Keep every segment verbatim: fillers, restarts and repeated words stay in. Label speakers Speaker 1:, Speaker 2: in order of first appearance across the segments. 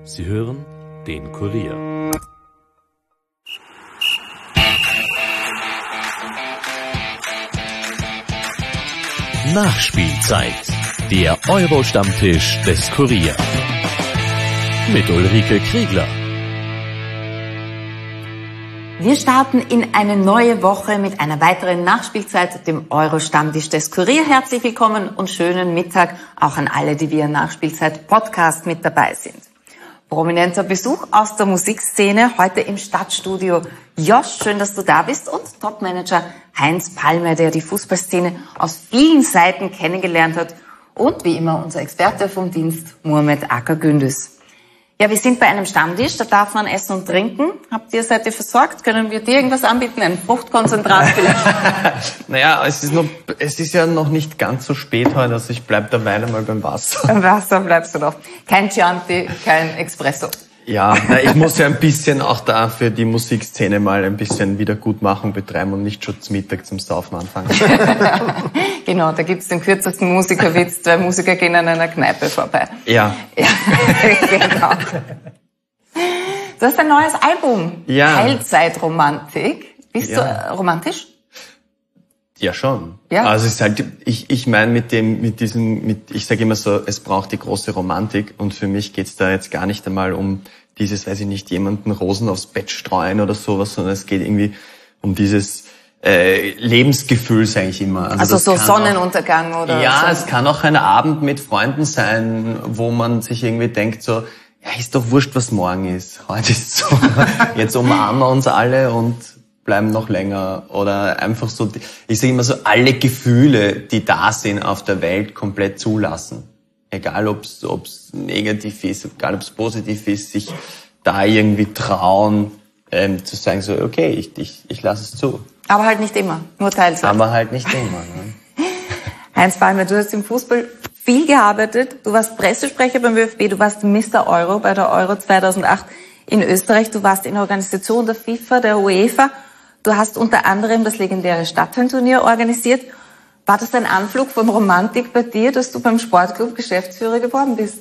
Speaker 1: Sie hören den Kurier. Nachspielzeit. Der Euro-Stammtisch des Kurier. Mit Ulrike Kriegler.
Speaker 2: Wir starten in eine neue Woche mit einer weiteren Nachspielzeit, dem Euro-Stammtisch des Kurier. Herzlich willkommen und schönen Mittag auch an alle, die via Nachspielzeit-Podcast mit dabei sind. Prominenter Besuch aus der Musikszene, heute im Stadtstudio. Josh, schön, dass du da bist, und Topmanager Heinz Palmer, der die Fußballszene aus vielen Seiten kennengelernt hat, und wie immer unser Experte vom Dienst, Muhammed Aka-Gündüz. Ja, wir sind bei einem Stammtisch, da darf man essen und trinken. Habt ihr, seid ihr versorgt? Können wir dir irgendwas anbieten? Ein Fruchtkonzentrat vielleicht?
Speaker 3: Naja, es ist noch, es ist ja noch nicht ganz so spät heute, also ich bleib derweil mal beim Wasser.
Speaker 2: Beim Wasser bleibst du noch. Kein Chianti, kein Espresso.
Speaker 3: Ja, na, ich muss ja ein bisschen auch da für die Musikszene mal ein bisschen Wiedergutmachung betreiben und nicht schon zum Mittag zum Saufen anfangen.
Speaker 2: Genau, da gibt's den kürzesten Musikerwitz, zwei Musiker gehen an einer Kneipe vorbei.
Speaker 3: Ja.
Speaker 2: Ja, genau. Du hast ein neues Album,
Speaker 3: ja.
Speaker 2: Teilzeitromantik. Bist
Speaker 3: ja.
Speaker 2: du äh, romantisch?
Speaker 3: Ja, schon.
Speaker 2: Ja.
Speaker 3: Also es ist halt, ich, ich meine mit dem, mit diesem, mit, ich sage immer so, es braucht die große Romantik, und für mich geht's da jetzt gar nicht einmal um dieses, weiß ich nicht, jemanden Rosen aufs Bett streuen oder sowas, sondern es geht irgendwie um dieses äh, Lebensgefühl, sage ich immer.
Speaker 2: Also, also so Sonnenuntergang
Speaker 3: auch,
Speaker 2: oder
Speaker 3: ja,
Speaker 2: so.
Speaker 3: Es kann auch ein Abend mit Freunden sein, wo man sich irgendwie denkt so, ja, ist doch wurscht, was morgen ist. Heute ist so, jetzt umarmen wir uns alle und bleiben noch länger, oder einfach so, ich sage immer so, alle Gefühle, die da sind auf der Welt, komplett zulassen. Egal ob's, ob's negativ ist, egal ob's positiv ist, sich da irgendwie trauen, ähm, zu sagen so, okay, ich, ich, ich lasse es zu.
Speaker 2: Aber halt nicht immer, nur Teilzeit.
Speaker 3: Aber halt nicht immer. Ne?
Speaker 2: Heinz Palmer, du hast im Fußball viel gearbeitet. Du warst Pressesprecher beim ÖFB, du warst Mister Euro bei der Euro zweitausendacht in Österreich, du warst in der Organisation der FIFA, der UEFA. Du hast unter anderem das legendäre Stadthallenturnier organisiert. War das ein Anflug von Romantik bei dir, dass du beim Sportclub Geschäftsführer geworden bist?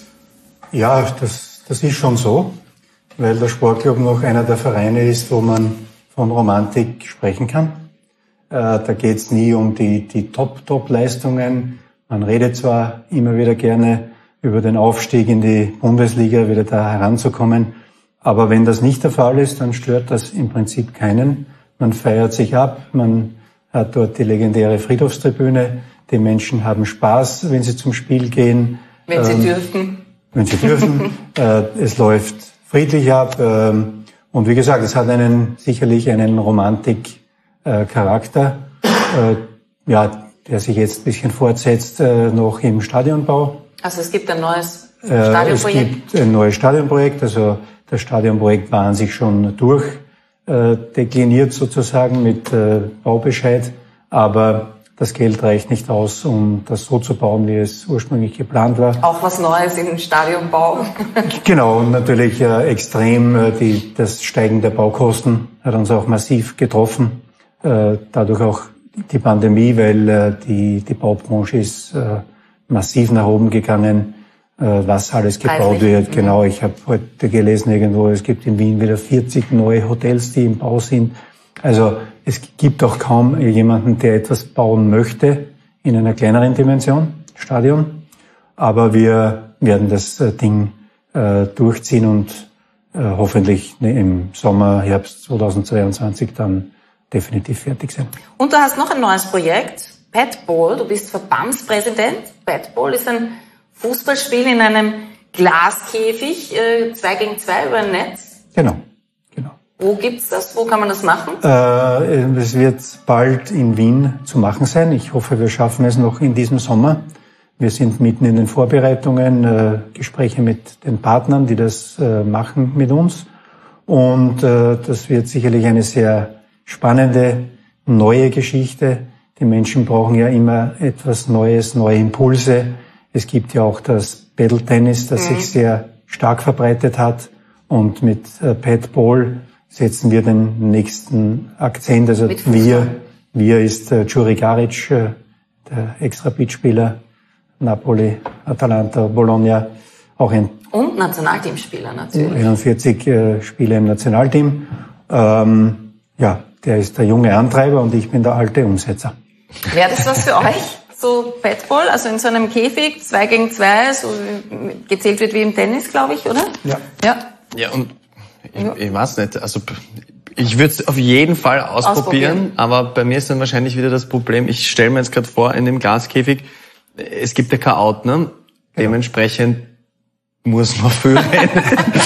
Speaker 4: Ja, das, das ist schon so, weil der Sportclub noch einer der Vereine ist, wo man von Romantik sprechen kann. Äh, da geht's nie um die, die Top-Top-Leistungen. Man redet zwar immer wieder gerne über den Aufstieg in die Bundesliga, wieder da heranzukommen. Aber wenn das nicht der Fall ist, dann stört das im Prinzip keinen. Man feiert sich ab, man hat dort die legendäre Friedhofstribüne. Die Menschen haben Spaß, wenn sie zum Spiel gehen.
Speaker 2: Wenn sie
Speaker 4: ähm,
Speaker 2: dürfen.
Speaker 4: Wenn sie dürfen. äh, es läuft friedlich ab. Ähm, und wie gesagt, es hat einen sicherlich einen Romantik-Charakter, äh, äh, ja, der sich jetzt ein bisschen fortsetzt, äh, noch im Stadionbau.
Speaker 2: Also es gibt ein neues Stadionprojekt?
Speaker 4: Äh, es gibt ein neues Stadionprojekt, also das Stadionprojekt war an sich schon durch äh, dekliniert sozusagen mit äh, Baubescheid, aber das Geld reicht nicht aus, um das so zu bauen, wie es ursprünglich geplant war.
Speaker 2: Auch was Neues im Stadionbau.
Speaker 4: Genau, und natürlich äh, extrem äh, die, das Steigen der Baukosten hat uns auch massiv getroffen, äh, dadurch auch die Pandemie, weil äh, die, die Baubranche ist äh, massiv nach oben gegangen, was alles gebaut wird. Genau, ich habe heute gelesen irgendwo, es gibt in Wien wieder vierzig neue Hotels, die im Bau sind. Also es gibt auch kaum jemanden, der etwas bauen möchte in einer kleineren Dimension, Stadion. Aber wir werden das Ding äh, durchziehen und äh, hoffentlich im Sommer, Herbst zweitausendzweiundzwanzig dann definitiv fertig sein.
Speaker 2: Und du hast noch ein neues Projekt, Padball. Du bist Verbandspräsident. Padball ist ein Fußballspiel in einem Glaskäfig, äh, zwei gegen zwei über ein Netz.
Speaker 4: Genau, genau.
Speaker 2: Wo gibt's das? Wo kann man das machen?
Speaker 4: Äh, es wird bald in Wien zu machen sein. Ich hoffe, wir schaffen es noch in diesem Sommer. Wir sind mitten in den Vorbereitungen, äh, Gespräche mit den Partnern, die das äh, machen mit uns. Und äh, das wird sicherlich eine sehr spannende, neue Geschichte. Die Menschen brauchen ja immer etwas Neues, neue Impulse. Es gibt ja auch das Paddle-Tennis, das mhm. sich sehr stark verbreitet hat. Und mit äh, Padball setzen wir den nächsten Akzent. Also wir, wir ist äh, Juri Garic, äh, der Ex-Rapid-Spieler, Napoli, Atalanta, Bologna, auch ein
Speaker 2: Und Nationalteamspieler natürlich.
Speaker 4: einundvierzig äh, Spiele im Nationalteam. Ähm, ja, der ist der junge Antreiber und ich bin der alte Umsetzer.
Speaker 2: Wäre das was für euch? So Badball, also in so einem Käfig, zwei gegen zwei, so gezählt wird wie im Tennis, glaube ich, oder?
Speaker 4: Ja.
Speaker 2: Ja.
Speaker 3: Ja, und ich, ich weiß nicht, also ich würde es auf jeden Fall ausprobieren, ausprobieren, aber bei mir ist dann wahrscheinlich wieder das Problem, ich stelle mir jetzt gerade vor, in dem Glaskäfig, es gibt ja kein Out, ne? Genau. Dementsprechend muss man viel rennen.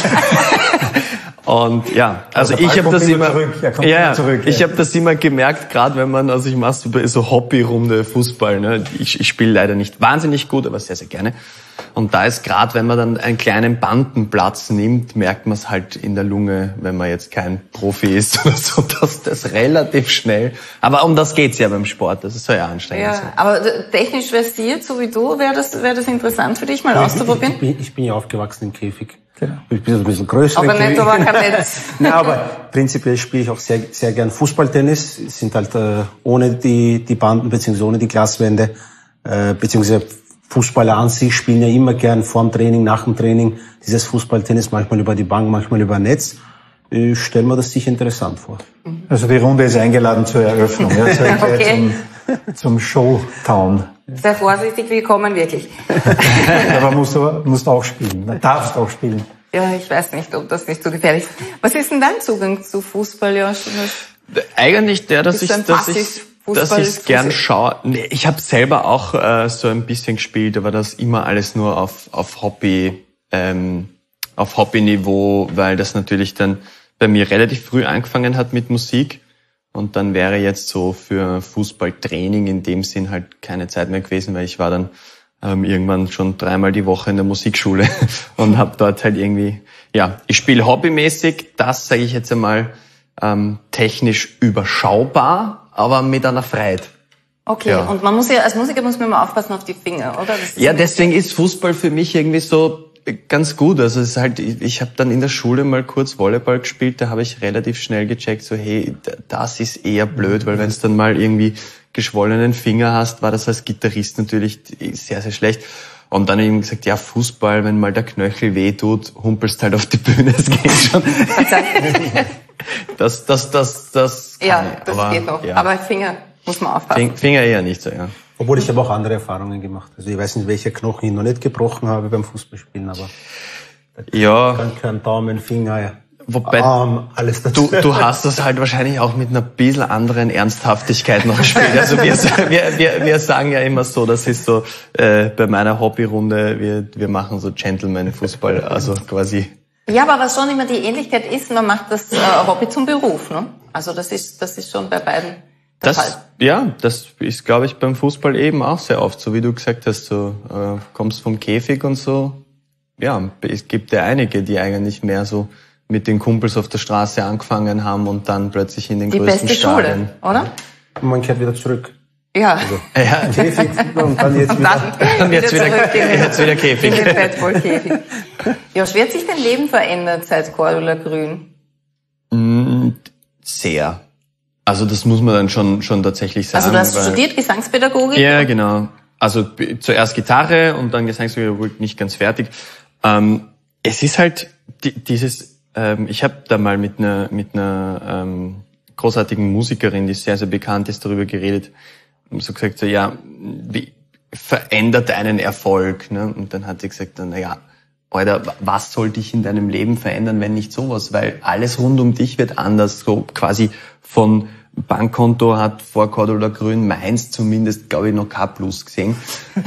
Speaker 3: Und ja, also, also ich habe das immer, ja, ja, zurück, ja. ich habe das immer gemerkt, gerade wenn man, also ich mache so, so Hobbyrunde Fußball, ne, ich, ich spiele leider nicht wahnsinnig gut, aber sehr sehr gerne. Und da ist gerade, wenn man dann einen kleinen Bandenplatz nimmt, merkt man es halt in der Lunge, wenn man jetzt kein Profi ist oder so, dass das relativ schnell. Aber um das geht's ja beim Sport, das ist so ja anstrengend.
Speaker 2: Ja, aber technisch versiert, so wie du, wäre das wäre das interessant für dich mal ja, auszuprobieren?
Speaker 5: Ich, ich, ich, bin, ich bin ja aufgewachsen im Käfig. Genau. Ich bin ein bisschen größer.
Speaker 2: Aber nicht, aber kein Netz.
Speaker 5: Nein, aber prinzipiell spiele ich auch sehr, sehr gern Fußballtennis. Es sind halt äh, ohne die, die Banden bzw. ohne die Glaswände, äh, beziehungsweise Fußballer an sich spielen ja immer gern vorm Training, nach dem Training dieses Fußballtennis, manchmal über die Bank, manchmal über Netz. Ich stelle mir das sicher interessant vor.
Speaker 4: Also die Runde ist eingeladen zur Eröffnung, ja, zur
Speaker 2: okay.
Speaker 4: zum, zum Showtown.
Speaker 2: Sehr vorsichtig, willkommen wirklich.
Speaker 4: Aber musst du musst auch spielen, darfst auch spielen.
Speaker 2: Ja, ich weiß nicht, ob das nicht so gefährlich ist. Was ist denn dein Zugang zu Fußball, Josh?
Speaker 3: Eigentlich der, dass ich, dass ich, dass ich gern schaue. Nee, ich habe selber auch äh, so ein bisschen gespielt, aber das immer alles nur auf auf Hobby, ähm, auf Hobbyniveau, weil das natürlich dann bei mir relativ früh angefangen hat mit Musik. Und dann wäre jetzt so für Fußballtraining in dem Sinn halt keine Zeit mehr gewesen, weil ich war dann ähm, irgendwann schon dreimal die Woche in der Musikschule und habe dort halt irgendwie, ja, ich spiele hobbymäßig, das sage ich jetzt einmal ähm, technisch überschaubar, aber mit einer Freiheit.
Speaker 2: Okay, ja. Und man muss ja, als Musiker muss man immer aufpassen auf die Finger, oder? Das
Speaker 3: ja, deswegen ist Fußball für mich irgendwie so ganz gut. Also es ist halt, ich, ich habe dann in der Schule mal kurz Volleyball gespielt, da habe ich relativ schnell gecheckt, so hey, das ist eher blöd, weil wenn es dann mal irgendwie geschwollenen Finger hast, war das als Gitarrist natürlich sehr, sehr schlecht. Und dann eben gesagt, ja, Fußball, wenn mal der Knöchel weh tut, humpelst halt auf die Bühne, es geht schon. das, das, das, das kann
Speaker 2: ja,
Speaker 3: ich.
Speaker 2: das
Speaker 3: aber,
Speaker 2: geht noch.
Speaker 3: Ja.
Speaker 2: Aber Finger muss man aufpassen.
Speaker 3: Finger eher nicht so, ja.
Speaker 5: Obwohl ich habe auch andere Erfahrungen gemacht. Also ich weiß nicht, welche Knochen ich noch nicht gebrochen habe beim Fußballspielen, aber
Speaker 3: ja.
Speaker 5: Kein, kein Daumen, Finger,
Speaker 3: Wobei,
Speaker 5: Arm, alles dazu.
Speaker 3: Du, du hast das halt wahrscheinlich auch mit einer bisschen anderen Ernsthaftigkeit noch gespielt. Also wir, wir, wir, wir sagen ja immer so, das ist so äh, bei meiner Hobbyrunde, wir, wir machen so Gentleman-Fußball, also quasi.
Speaker 2: Ja, aber was schon immer die Ähnlichkeit ist, man macht das äh, Hobby zum Beruf, ne? Also das ist, das ist schon bei beiden.
Speaker 3: Das, ja, das ist, glaube ich, beim Fußball eben auch sehr oft, so wie du gesagt hast, du äh, kommst vom Käfig und so. Ja, es gibt ja einige, die eigentlich mehr so mit den Kumpels auf der Straße angefangen haben und dann plötzlich in den
Speaker 2: die
Speaker 3: größten
Speaker 2: beste
Speaker 3: Stadien.
Speaker 2: Schule, oder?
Speaker 5: Und man kehrt wieder zurück.
Speaker 2: Ja.
Speaker 5: Also,
Speaker 3: ja.
Speaker 5: Käfig und dann jetzt wieder,
Speaker 3: dann jetzt wieder, jetzt wieder Käfig.
Speaker 2: In den Badball-Käfig. Josh, wie hat sich dein Leben verändert seit Cordula Grün?
Speaker 3: Mm, sehr. Also das muss man dann schon schon tatsächlich sagen.
Speaker 2: Also du hast
Speaker 3: weil,
Speaker 2: studiert Gesangspädagogik?
Speaker 3: Ja, genau. Also b- zuerst Gitarre und dann Gesangspädagogik, nicht ganz fertig. Ähm, es ist halt die, dieses, ähm, ich habe da mal mit einer mit einer ähm, großartigen Musikerin, die sehr, sehr bekannt ist, darüber geredet und so gesagt, so ja, wie verändert einen Erfolg? Ne? Und dann hat sie gesagt, na ja, Alter, was soll dich in deinem Leben verändern, wenn nicht sowas? Weil alles rund um dich wird anders, so quasi von Bankkonto hat vor Cordula Grün Mainz zumindest, glaube ich, noch kein Plus gesehen.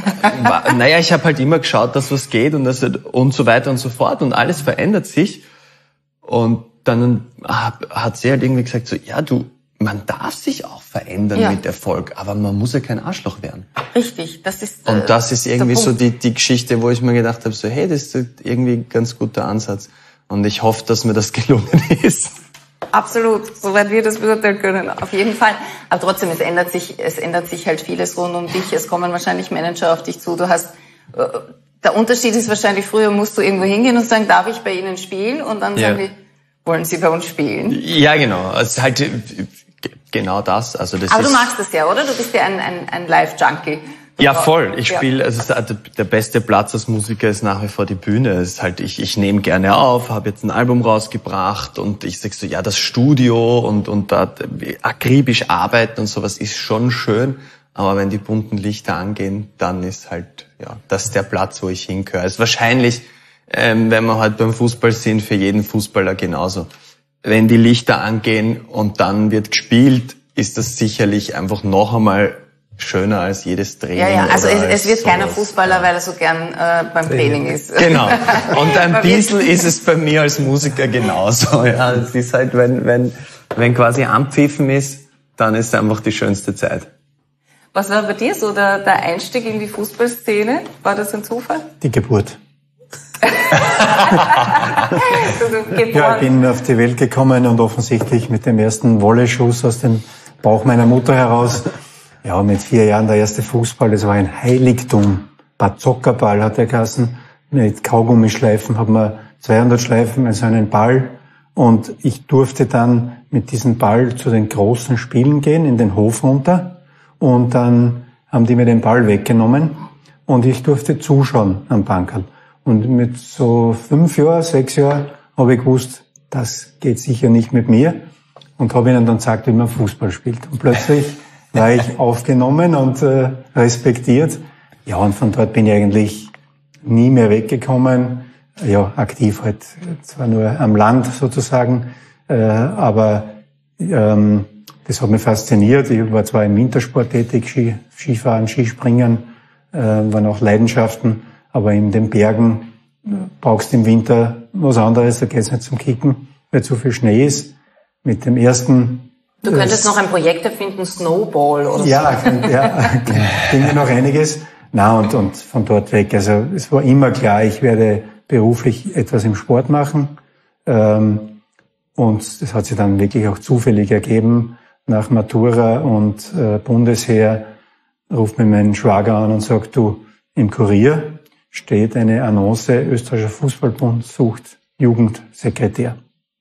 Speaker 3: Naja, ich habe halt immer geschaut, dass was geht und das und so weiter und so fort und alles verändert sich. Und dann hat sie halt irgendwie gesagt, so, ja, du, man darf sich auch verändern ja. mit Erfolg, aber man muss ja kein Arschloch werden.
Speaker 2: Richtig, das ist äh,
Speaker 3: Und das ist irgendwie so die die Geschichte, wo ich mir gedacht habe, so, hey, das ist irgendwie ein ganz guter Ansatz. Und ich hoffe, dass mir das gelungen ist.
Speaker 2: Absolut, soweit wir das beurteilen können, auf jeden Fall. Aber trotzdem, es ändert sich, es ändert sich halt vieles rund um dich. Es kommen wahrscheinlich Manager auf dich zu. Du hast, äh, der Unterschied ist wahrscheinlich, früher musst du irgendwo hingehen und sagen, darf ich bei Ihnen spielen? Und dann
Speaker 3: ja.
Speaker 2: sagen die, wollen Sie bei uns spielen?
Speaker 3: Ja, genau. Es ist halt genau das. Also das
Speaker 2: Aber
Speaker 3: ist
Speaker 2: du magst das ja, oder? Du bist ja ein, ein, ein Live-Junkie.
Speaker 3: Ja, voll. Ich spiele, also der beste Platz als Musiker ist nach wie vor die Bühne. Es ist halt, ich, ich nehme gerne auf, habe jetzt ein Album rausgebracht und ich sag so, ja, das Studio und und da akribisch arbeiten und sowas ist schon schön. Aber wenn die bunten Lichter angehen, dann ist halt, ja, das ist der Platz, wo ich hingehöre. Es ist wahrscheinlich, ähm, wenn wir halt beim Fußball sind, für jeden Fußballer genauso. Wenn die Lichter angehen und dann wird gespielt, ist das sicherlich einfach noch einmal schöner als jedes Training.
Speaker 2: Ja, ja, also es, es wird
Speaker 3: sowas.
Speaker 2: Keiner Fußballer, weil er so gern äh, beim Training ist.
Speaker 3: Genau. Und ein bisschen ist es bei mir als Musiker genauso. Ja, es ist halt, wenn, wenn, wenn quasi Anpfiffen ist, dann ist es einfach die schönste Zeit.
Speaker 2: Was war bei dir so der, der Einstieg in die Fußballszene? War das ein Zufall?
Speaker 4: Die Geburt.
Speaker 2: Also,
Speaker 4: Ja, ich bin auf die Welt gekommen und offensichtlich mit dem ersten Volley-Schuss aus dem Bauch meiner Mutter heraus. Ja, mit vier Jahren der erste Fußball, das war ein Heiligtum. Bazooka-Ball hat er geheißen. Mit Kaugummischleifen hat man zweihundert Schleifen, also einen Ball. Und ich durfte dann mit diesem Ball zu den großen Spielen gehen, in den Hof runter. Und dann haben die mir den Ball weggenommen und ich durfte zuschauen am Bankerl. Und mit so fünf Jahren, sechs Jahren habe ich gewusst, das geht sicher nicht mit mir. Und habe ihnen dann gesagt, wie man Fußball spielt. Und plötzlich war ich aufgenommen und äh, respektiert. Ja, und von dort bin ich eigentlich nie mehr weggekommen. Ja, aktiv halt, zwar nur am Land sozusagen, äh, aber ähm, das hat mich fasziniert. Ich war zwar im Wintersport tätig, Ski, Skifahren, Skispringen, äh, waren auch Leidenschaften, aber in den Bergen äh, brauchst du im Winter was anderes, da geht's nicht zum Kicken, weil zu viel Schnee ist. Mit dem ersten...
Speaker 2: Du könntest noch ein Projekt erfinden, Snowball oder
Speaker 4: ja,
Speaker 2: so.
Speaker 4: Ja, ging mir noch einiges. Na und, und von dort weg. Also es war immer klar, ich werde beruflich etwas im Sport machen. Ähm, und das hat sich dann wirklich auch zufällig ergeben. Nach Matura und äh, Bundesheer ruft mir mein Schwager an und sagt, du, im Kurier steht eine Annonce, Österreichischer Fußballbund sucht Jugendsekretär.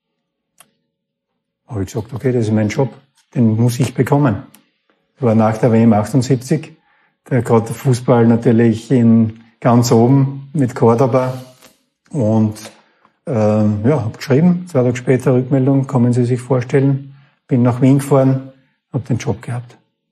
Speaker 4: Habe ich gesagt, okay, das ist mein Job, den muss ich bekommen. Das war nach der W M achtundsiebzig, da gerade der Fußball natürlich in ganz oben mit Cordoba. Und ähm, ja, habe geschrieben, zwei Tage später Rückmeldung, können Sie sich vorstellen, bin nach Wien gefahren, habe den Job gehabt.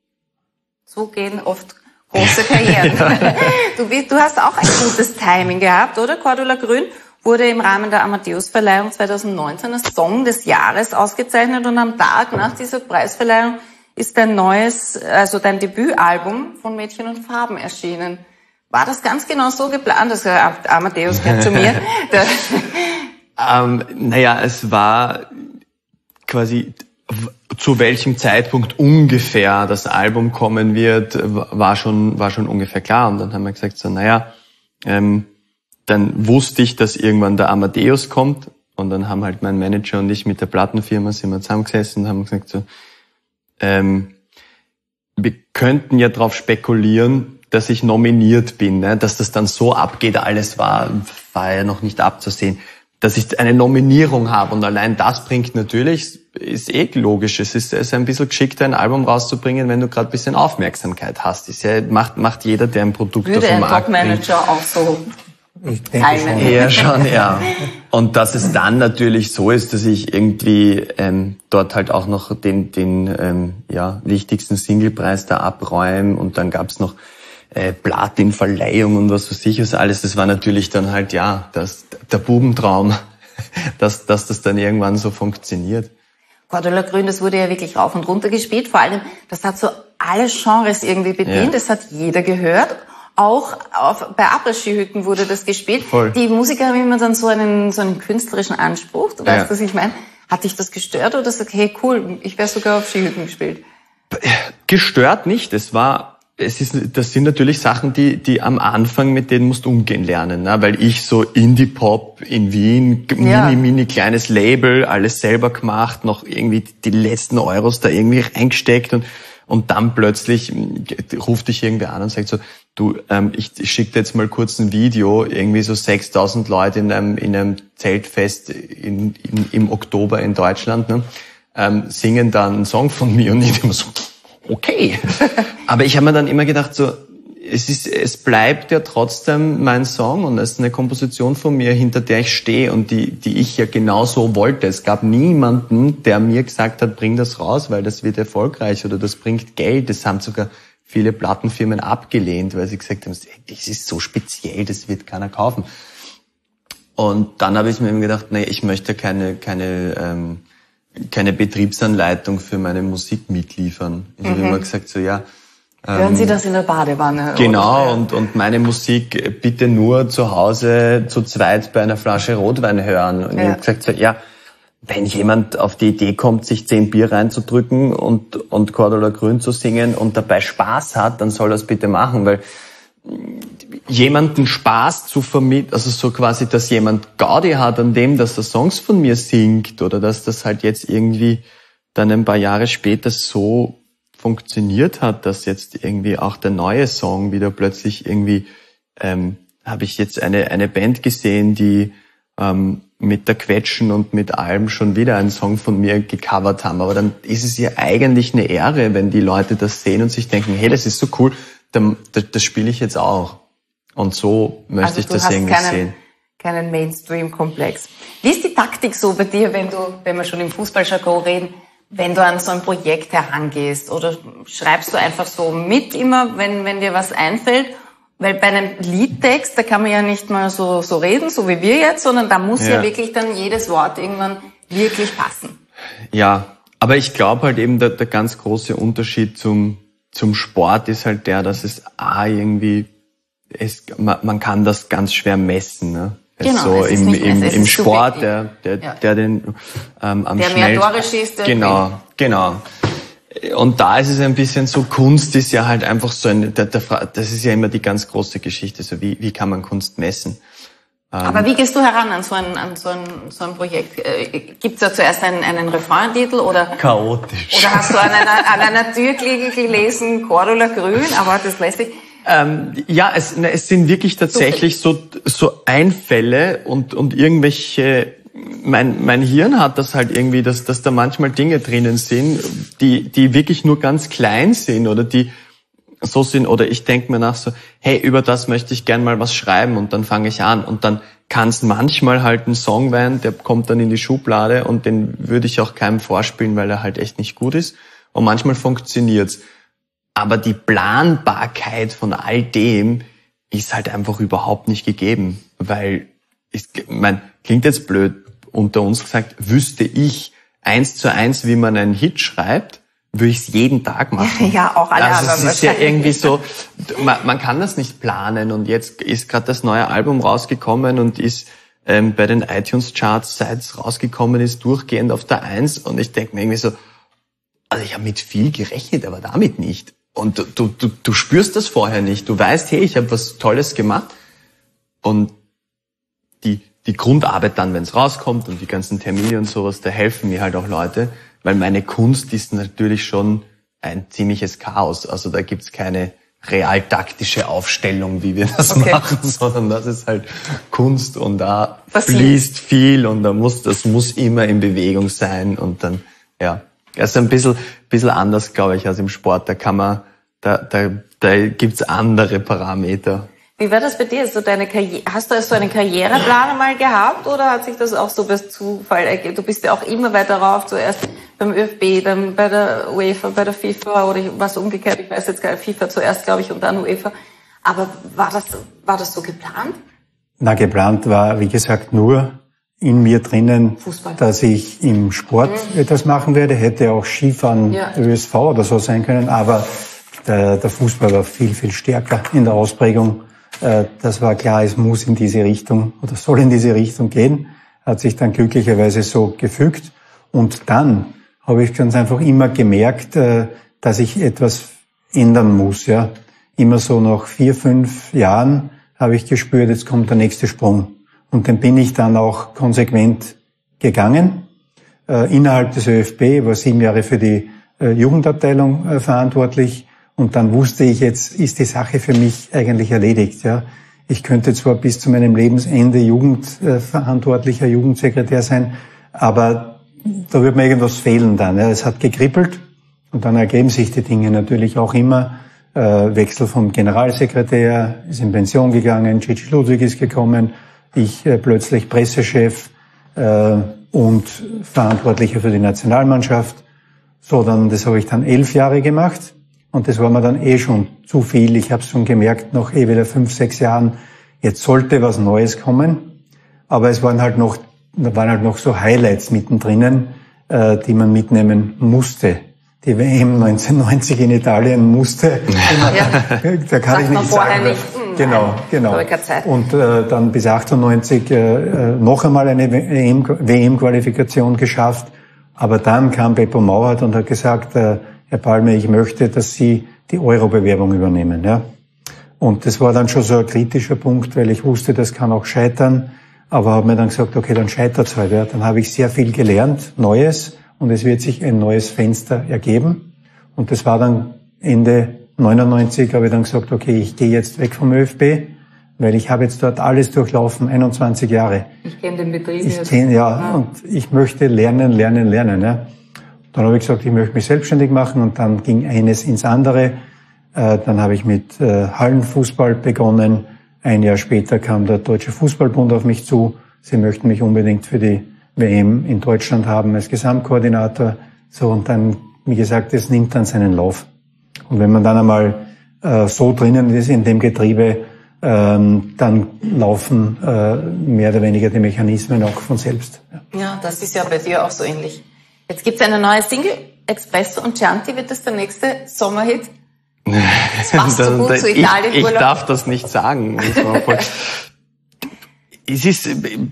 Speaker 2: So gehen oft große Karrieren. du, bist, du hast auch ein gutes Timing gehabt, oder? Cordula Grün wurde im Rahmen der Amadeus-Verleihung zweitausendneunzehn als Song des Jahres ausgezeichnet und am Tag nach dieser Preisverleihung ist dein neues, also dein Debütalbum von Mädchen und Farben erschienen. War das ganz genau so geplant? Das Amadeus gehört zu mir.
Speaker 3: ähm, naja, es war quasi, zu welchem Zeitpunkt ungefähr das Album kommen wird, war schon, war schon ungefähr klar. Und dann haben wir gesagt so, naja, ähm, dann wusste ich, dass irgendwann der Amadeus kommt. Und dann haben halt mein Manager und ich mit der Plattenfirma sind wir zusammengesessen und haben gesagt so, ähm, wir könnten ja darauf spekulieren, dass ich nominiert bin, ne? Dass das dann so abgeht, alles war, war ja noch nicht abzusehen. Dass ich eine Nominierung habe und allein das bringt natürlich, ist eh logisch. Es ist, es ist ein bisschen geschickter, ein Album rauszubringen, wenn du gerade ein bisschen Aufmerksamkeit hast. Das ja, macht, macht jeder, der ein Produkt
Speaker 2: Würde
Speaker 3: auf den
Speaker 2: ein
Speaker 3: Markt bringt.
Speaker 2: Top-Manager auch so
Speaker 4: Ich denke
Speaker 2: teilen?
Speaker 4: schon.
Speaker 3: Ja, schon, ja. Und dass es dann natürlich so ist, dass ich irgendwie ähm, dort halt auch noch den, den ähm, ja, wichtigsten Singlepreis da abräume und dann gab's noch äh, Platin-Verleihung und was weiß ich was alles. Das war natürlich dann halt, ja, das, der Bubentraum, dass, dass das dann irgendwann so funktioniert.
Speaker 2: Cordula Grün, das wurde ja wirklich rauf und runter gespielt. Vor allem, das hat so alle Genres irgendwie bedient.
Speaker 3: Ja.
Speaker 2: Das hat jeder gehört. Auch auf, bei Après-Ski-Hütten wurde das gespielt.
Speaker 3: Voll.
Speaker 2: Die Musiker haben immer dann so einen, so einen künstlerischen Anspruch. Du weißt,
Speaker 3: Ja.
Speaker 2: was ich meine. Hat dich das gestört oder sagst, hey, cool, ich wäre sogar auf Skihütten gespielt?
Speaker 3: Gestört nicht. Es war, es ist, das sind natürlich Sachen, die, die am Anfang mit denen musst umgehen lernen, ne? Weil ich so Indie-Pop in Wien,
Speaker 2: Ja.
Speaker 3: mini, mini kleines Label, alles selber gemacht, noch irgendwie die letzten Euros da irgendwie reingesteckt und, und dann plötzlich ruft dich irgendwer an und sagt so, du, ähm, ich, ich schicke dir jetzt mal kurz ein Video, irgendwie so sechstausend Leute in einem, in einem Zeltfest in, in, im Oktober in Deutschland, ne? Ähm, singen dann einen Song von mir und ich immer so, okay. Aber ich habe mir dann immer gedacht, so, es ist, es bleibt ja trotzdem mein Song und es ist eine Komposition von mir, hinter der ich stehe und die, die ich ja genau so wollte. Es gab niemanden, der mir gesagt hat, bring das raus, weil das wird erfolgreich oder das bringt Geld. Das haben sogar viele Plattenfirmen abgelehnt, weil sie gesagt haben, das ist so speziell, das wird keiner kaufen. Und dann habe ich mir eben gedacht, nee, ich möchte keine, keine, ähm, keine Betriebsanleitung für meine Musik mitliefern. Ich mhm. habe immer gesagt, so ja,
Speaker 2: hören Sie das in der Badewanne?
Speaker 3: Genau,
Speaker 2: oder?
Speaker 3: und, und meine Musik bitte nur zu Hause zu zweit bei einer Flasche Rotwein hören. Und ja. ich habe gesagt, so, ja, wenn jemand auf die Idee kommt, sich zehn Bier reinzudrücken und, und Cordula Grün zu singen und dabei Spaß hat, dann soll das bitte machen, weil jemanden Spaß zu vermitteln, also so quasi, dass jemand Gaudi hat an dem, dass er Songs von mir singt oder dass das halt jetzt irgendwie dann ein paar Jahre später so funktioniert hat, dass jetzt irgendwie auch der neue Song wieder plötzlich irgendwie, ähm, habe ich jetzt eine eine Band gesehen, die ähm, mit der Quetschen und mit allem schon wieder einen Song von mir gecovert haben. Aber dann ist es ja eigentlich eine Ehre, wenn die Leute das sehen und sich denken, hey, das ist so cool, dann, das, das spiele ich jetzt auch. Und so möchte
Speaker 2: also
Speaker 3: ich das
Speaker 2: hast
Speaker 3: irgendwie
Speaker 2: keinen,
Speaker 3: sehen.
Speaker 2: Keinen Mainstream-Komplex. Wie ist die Taktik so bei dir, wenn du, wenn wir schon im Fußballjargon reden, wenn du an so ein Projekt herangehst, oder schreibst du einfach so mit immer, wenn, wenn dir was einfällt? Weil bei einem Liedtext, da kann man ja nicht mal so, so reden, so wie wir jetzt, sondern da muss ja, ja wirklich dann jedes Wort irgendwann wirklich passen.
Speaker 3: Ja, aber ich glaube halt eben, der, der ganz große Unterschied zum, zum Sport ist halt der, dass es A irgendwie, es, man, man kann das ganz schwer messen, ne?
Speaker 2: Genau,
Speaker 3: so
Speaker 2: es ist
Speaker 3: im,
Speaker 2: nicht
Speaker 3: im,
Speaker 2: mehr, es
Speaker 3: im
Speaker 2: ist
Speaker 3: Sport, der, der,
Speaker 2: ja.
Speaker 3: der den ähm, am
Speaker 2: der
Speaker 3: schnellsten...
Speaker 2: mehr Tore schießt, der
Speaker 3: Genau,
Speaker 2: gewinnt.
Speaker 3: genau. Und da ist es ein bisschen so, Kunst ist ja halt einfach so ein, der, der, das ist ja immer die ganz große Geschichte, so wie, wie kann man Kunst messen?
Speaker 2: Aber wie gehst du heran an so ein, an so ein, so ein Projekt? Gibt's da zuerst einen, einen Refraintitel oder?
Speaker 3: Chaotisch.
Speaker 2: Oder hast du an einer, an einer Tür gelesen, Cordula Grün, aber das lässt sich...
Speaker 3: Ähm, ja, es, ne, es sind wirklich tatsächlich so, so Einfälle und, und irgendwelche, mein, mein Hirn hat das halt irgendwie, dass, dass da manchmal Dinge drinnen sind, die, die wirklich nur ganz klein sind oder die so sind, oder ich denke mir nach so, hey, über das möchte ich gern mal was schreiben, und dann fange ich an, und dann kann es manchmal halt ein Song werden, der kommt dann in die Schublade und den würde ich auch keinem vorspielen, weil er halt echt nicht gut ist, und manchmal funktioniert's. Aber die Planbarkeit von all dem ist halt einfach überhaupt nicht gegeben, weil, ich mein, klingt jetzt blöd, unter uns gesagt, wüsste ich eins zu eins, wie man einen Hit schreibt, würde ich es jeden Tag machen.
Speaker 2: Ja, auch alle
Speaker 3: also
Speaker 2: anderen.
Speaker 3: Es ist ja irgendwie so, man, man kann das nicht planen, und jetzt ist gerade das neue Album rausgekommen und ist ähm, bei den iTunes-Charts, seit es rausgekommen ist, durchgehend auf der Eins, und ich denke mir irgendwie so, also ich habe mit viel gerechnet, aber damit nicht. Und du, du, du spürst das vorher nicht. Du weißt, hey, ich habe was Tolles gemacht. Und die, die Grundarbeit dann, wenn es rauskommt, und die ganzen Termine und sowas, da helfen mir halt auch Leute. Weil meine Kunst ist natürlich schon ein ziemliches Chaos. Also da gibt's keine realtaktische Aufstellung, wie wir das okay. machen, sondern das ist halt Kunst, und da Passiert. fließt viel, und da muss, das muss immer in Bewegung sein, und dann, ja. Also ein bisschen, bisschen anders, glaube ich, als im Sport. Da kann man, da, da, da gibt's andere Parameter.
Speaker 2: Wie war das bei dir? So deine Karriere, hast du so einen Karriereplan einmal gehabt, oder hat sich das auch so per Zufall ergeben? Du bist ja auch immer weiter rauf, zuerst beim ÖFB, dann bei der UEFA, bei der FIFA, oder was umgekehrt, ich weiß jetzt gar nicht, FIFA zuerst, glaube ich, und dann UEFA. Aber war das, war das so geplant?
Speaker 4: Na, geplant war, wie gesagt, nur in mir drinnen,
Speaker 2: Fußball.
Speaker 4: Dass ich im Sport mhm. etwas machen werde. Hätte auch Skifahren, ja. Ö S V oder so sein können, aber der, der Fußball war viel, viel stärker in der Ausprägung. Das war klar, es muss in diese Richtung oder soll in diese Richtung gehen. Hat sich dann glücklicherweise so gefügt. Und dann habe ich ganz einfach immer gemerkt, dass ich etwas ändern muss. Ja, immer so nach vier, fünf Jahren habe ich gespürt, jetzt kommt der nächste Sprung. Und den bin ich dann auch konsequent gegangen. Äh, innerhalb des ÖFB war sieben Jahre für die äh, Jugendabteilung äh, verantwortlich. Und dann wusste ich, jetzt ist die Sache für mich eigentlich erledigt. Ja, ich könnte zwar bis zu meinem Lebensende Jugendverantwortlicher, äh, Jugendsekretär sein, aber da wird mir irgendwas fehlen dann. Ja. Es hat gekribbelt, und dann ergeben sich die Dinge natürlich auch immer äh, Wechsel vom Generalsekretär, ist in Pension gegangen, Gigi Ludwig ist gekommen, ich äh, plötzlich Pressechef äh, und Verantwortlicher für die Nationalmannschaft. So, dann das habe ich dann elf Jahre gemacht und das war mir dann eh schon zu viel. Ich habe es schon gemerkt, nach eh wieder fünf, sechs Jahren, jetzt sollte was Neues kommen. Aber es waren halt noch, da waren halt noch so Highlights mittendrin, äh, die man mitnehmen musste. Die W M neunzehnhundertneunzig in Italien musste.
Speaker 2: Ja.
Speaker 4: Da kann ich nicht sagen. Nicht. Genau, genau. Und äh, dann bis achtundneunzig äh, noch einmal eine W M-Qualifikation geschafft. Aber dann kam Beppo Mauert und hat gesagt, äh, Herr Palme, ich möchte, dass Sie die Euro-Bewerbung übernehmen. Ja. Und das war dann schon so ein kritischer Punkt, weil ich wusste, das kann auch scheitern. Aber habe mir dann gesagt, okay, dann scheitert's halt. Ja. Dann habe ich sehr viel gelernt, Neues. Und es wird sich ein neues Fenster ergeben. Und das war dann Ende neunundneunzig, habe ich dann gesagt, okay, ich gehe jetzt weg vom ÖFB, weil ich habe jetzt dort alles durchlaufen, einundzwanzig Jahre.
Speaker 2: Ich kenne den Betrieb
Speaker 4: ich jetzt. Kenn, ja, ja, und ich möchte lernen, lernen, lernen. Ja. Dann habe ich gesagt, ich möchte mich selbstständig machen und dann ging eines ins andere. Äh, dann habe ich mit äh, Hallenfußball begonnen. Ein Jahr später kam der Deutsche Fußballbund auf mich zu. Sie möchten mich unbedingt für die W M in Deutschland haben als Gesamtkoordinator. So, und dann, wie gesagt, es nimmt dann seinen Lauf. Und wenn man dann einmal äh, so drinnen ist in dem Getriebe, ähm, dann laufen äh, mehr oder weniger die Mechanismen auch von selbst.
Speaker 2: Ja. Ja, das ist ja bei dir auch so ähnlich. Jetzt gibt's eine neue Single, Espresso und Chianti, wird das der nächste Sommerhit? Das passt so gut zu Italien.
Speaker 3: Ich, ich darf das nicht sagen. Es ist,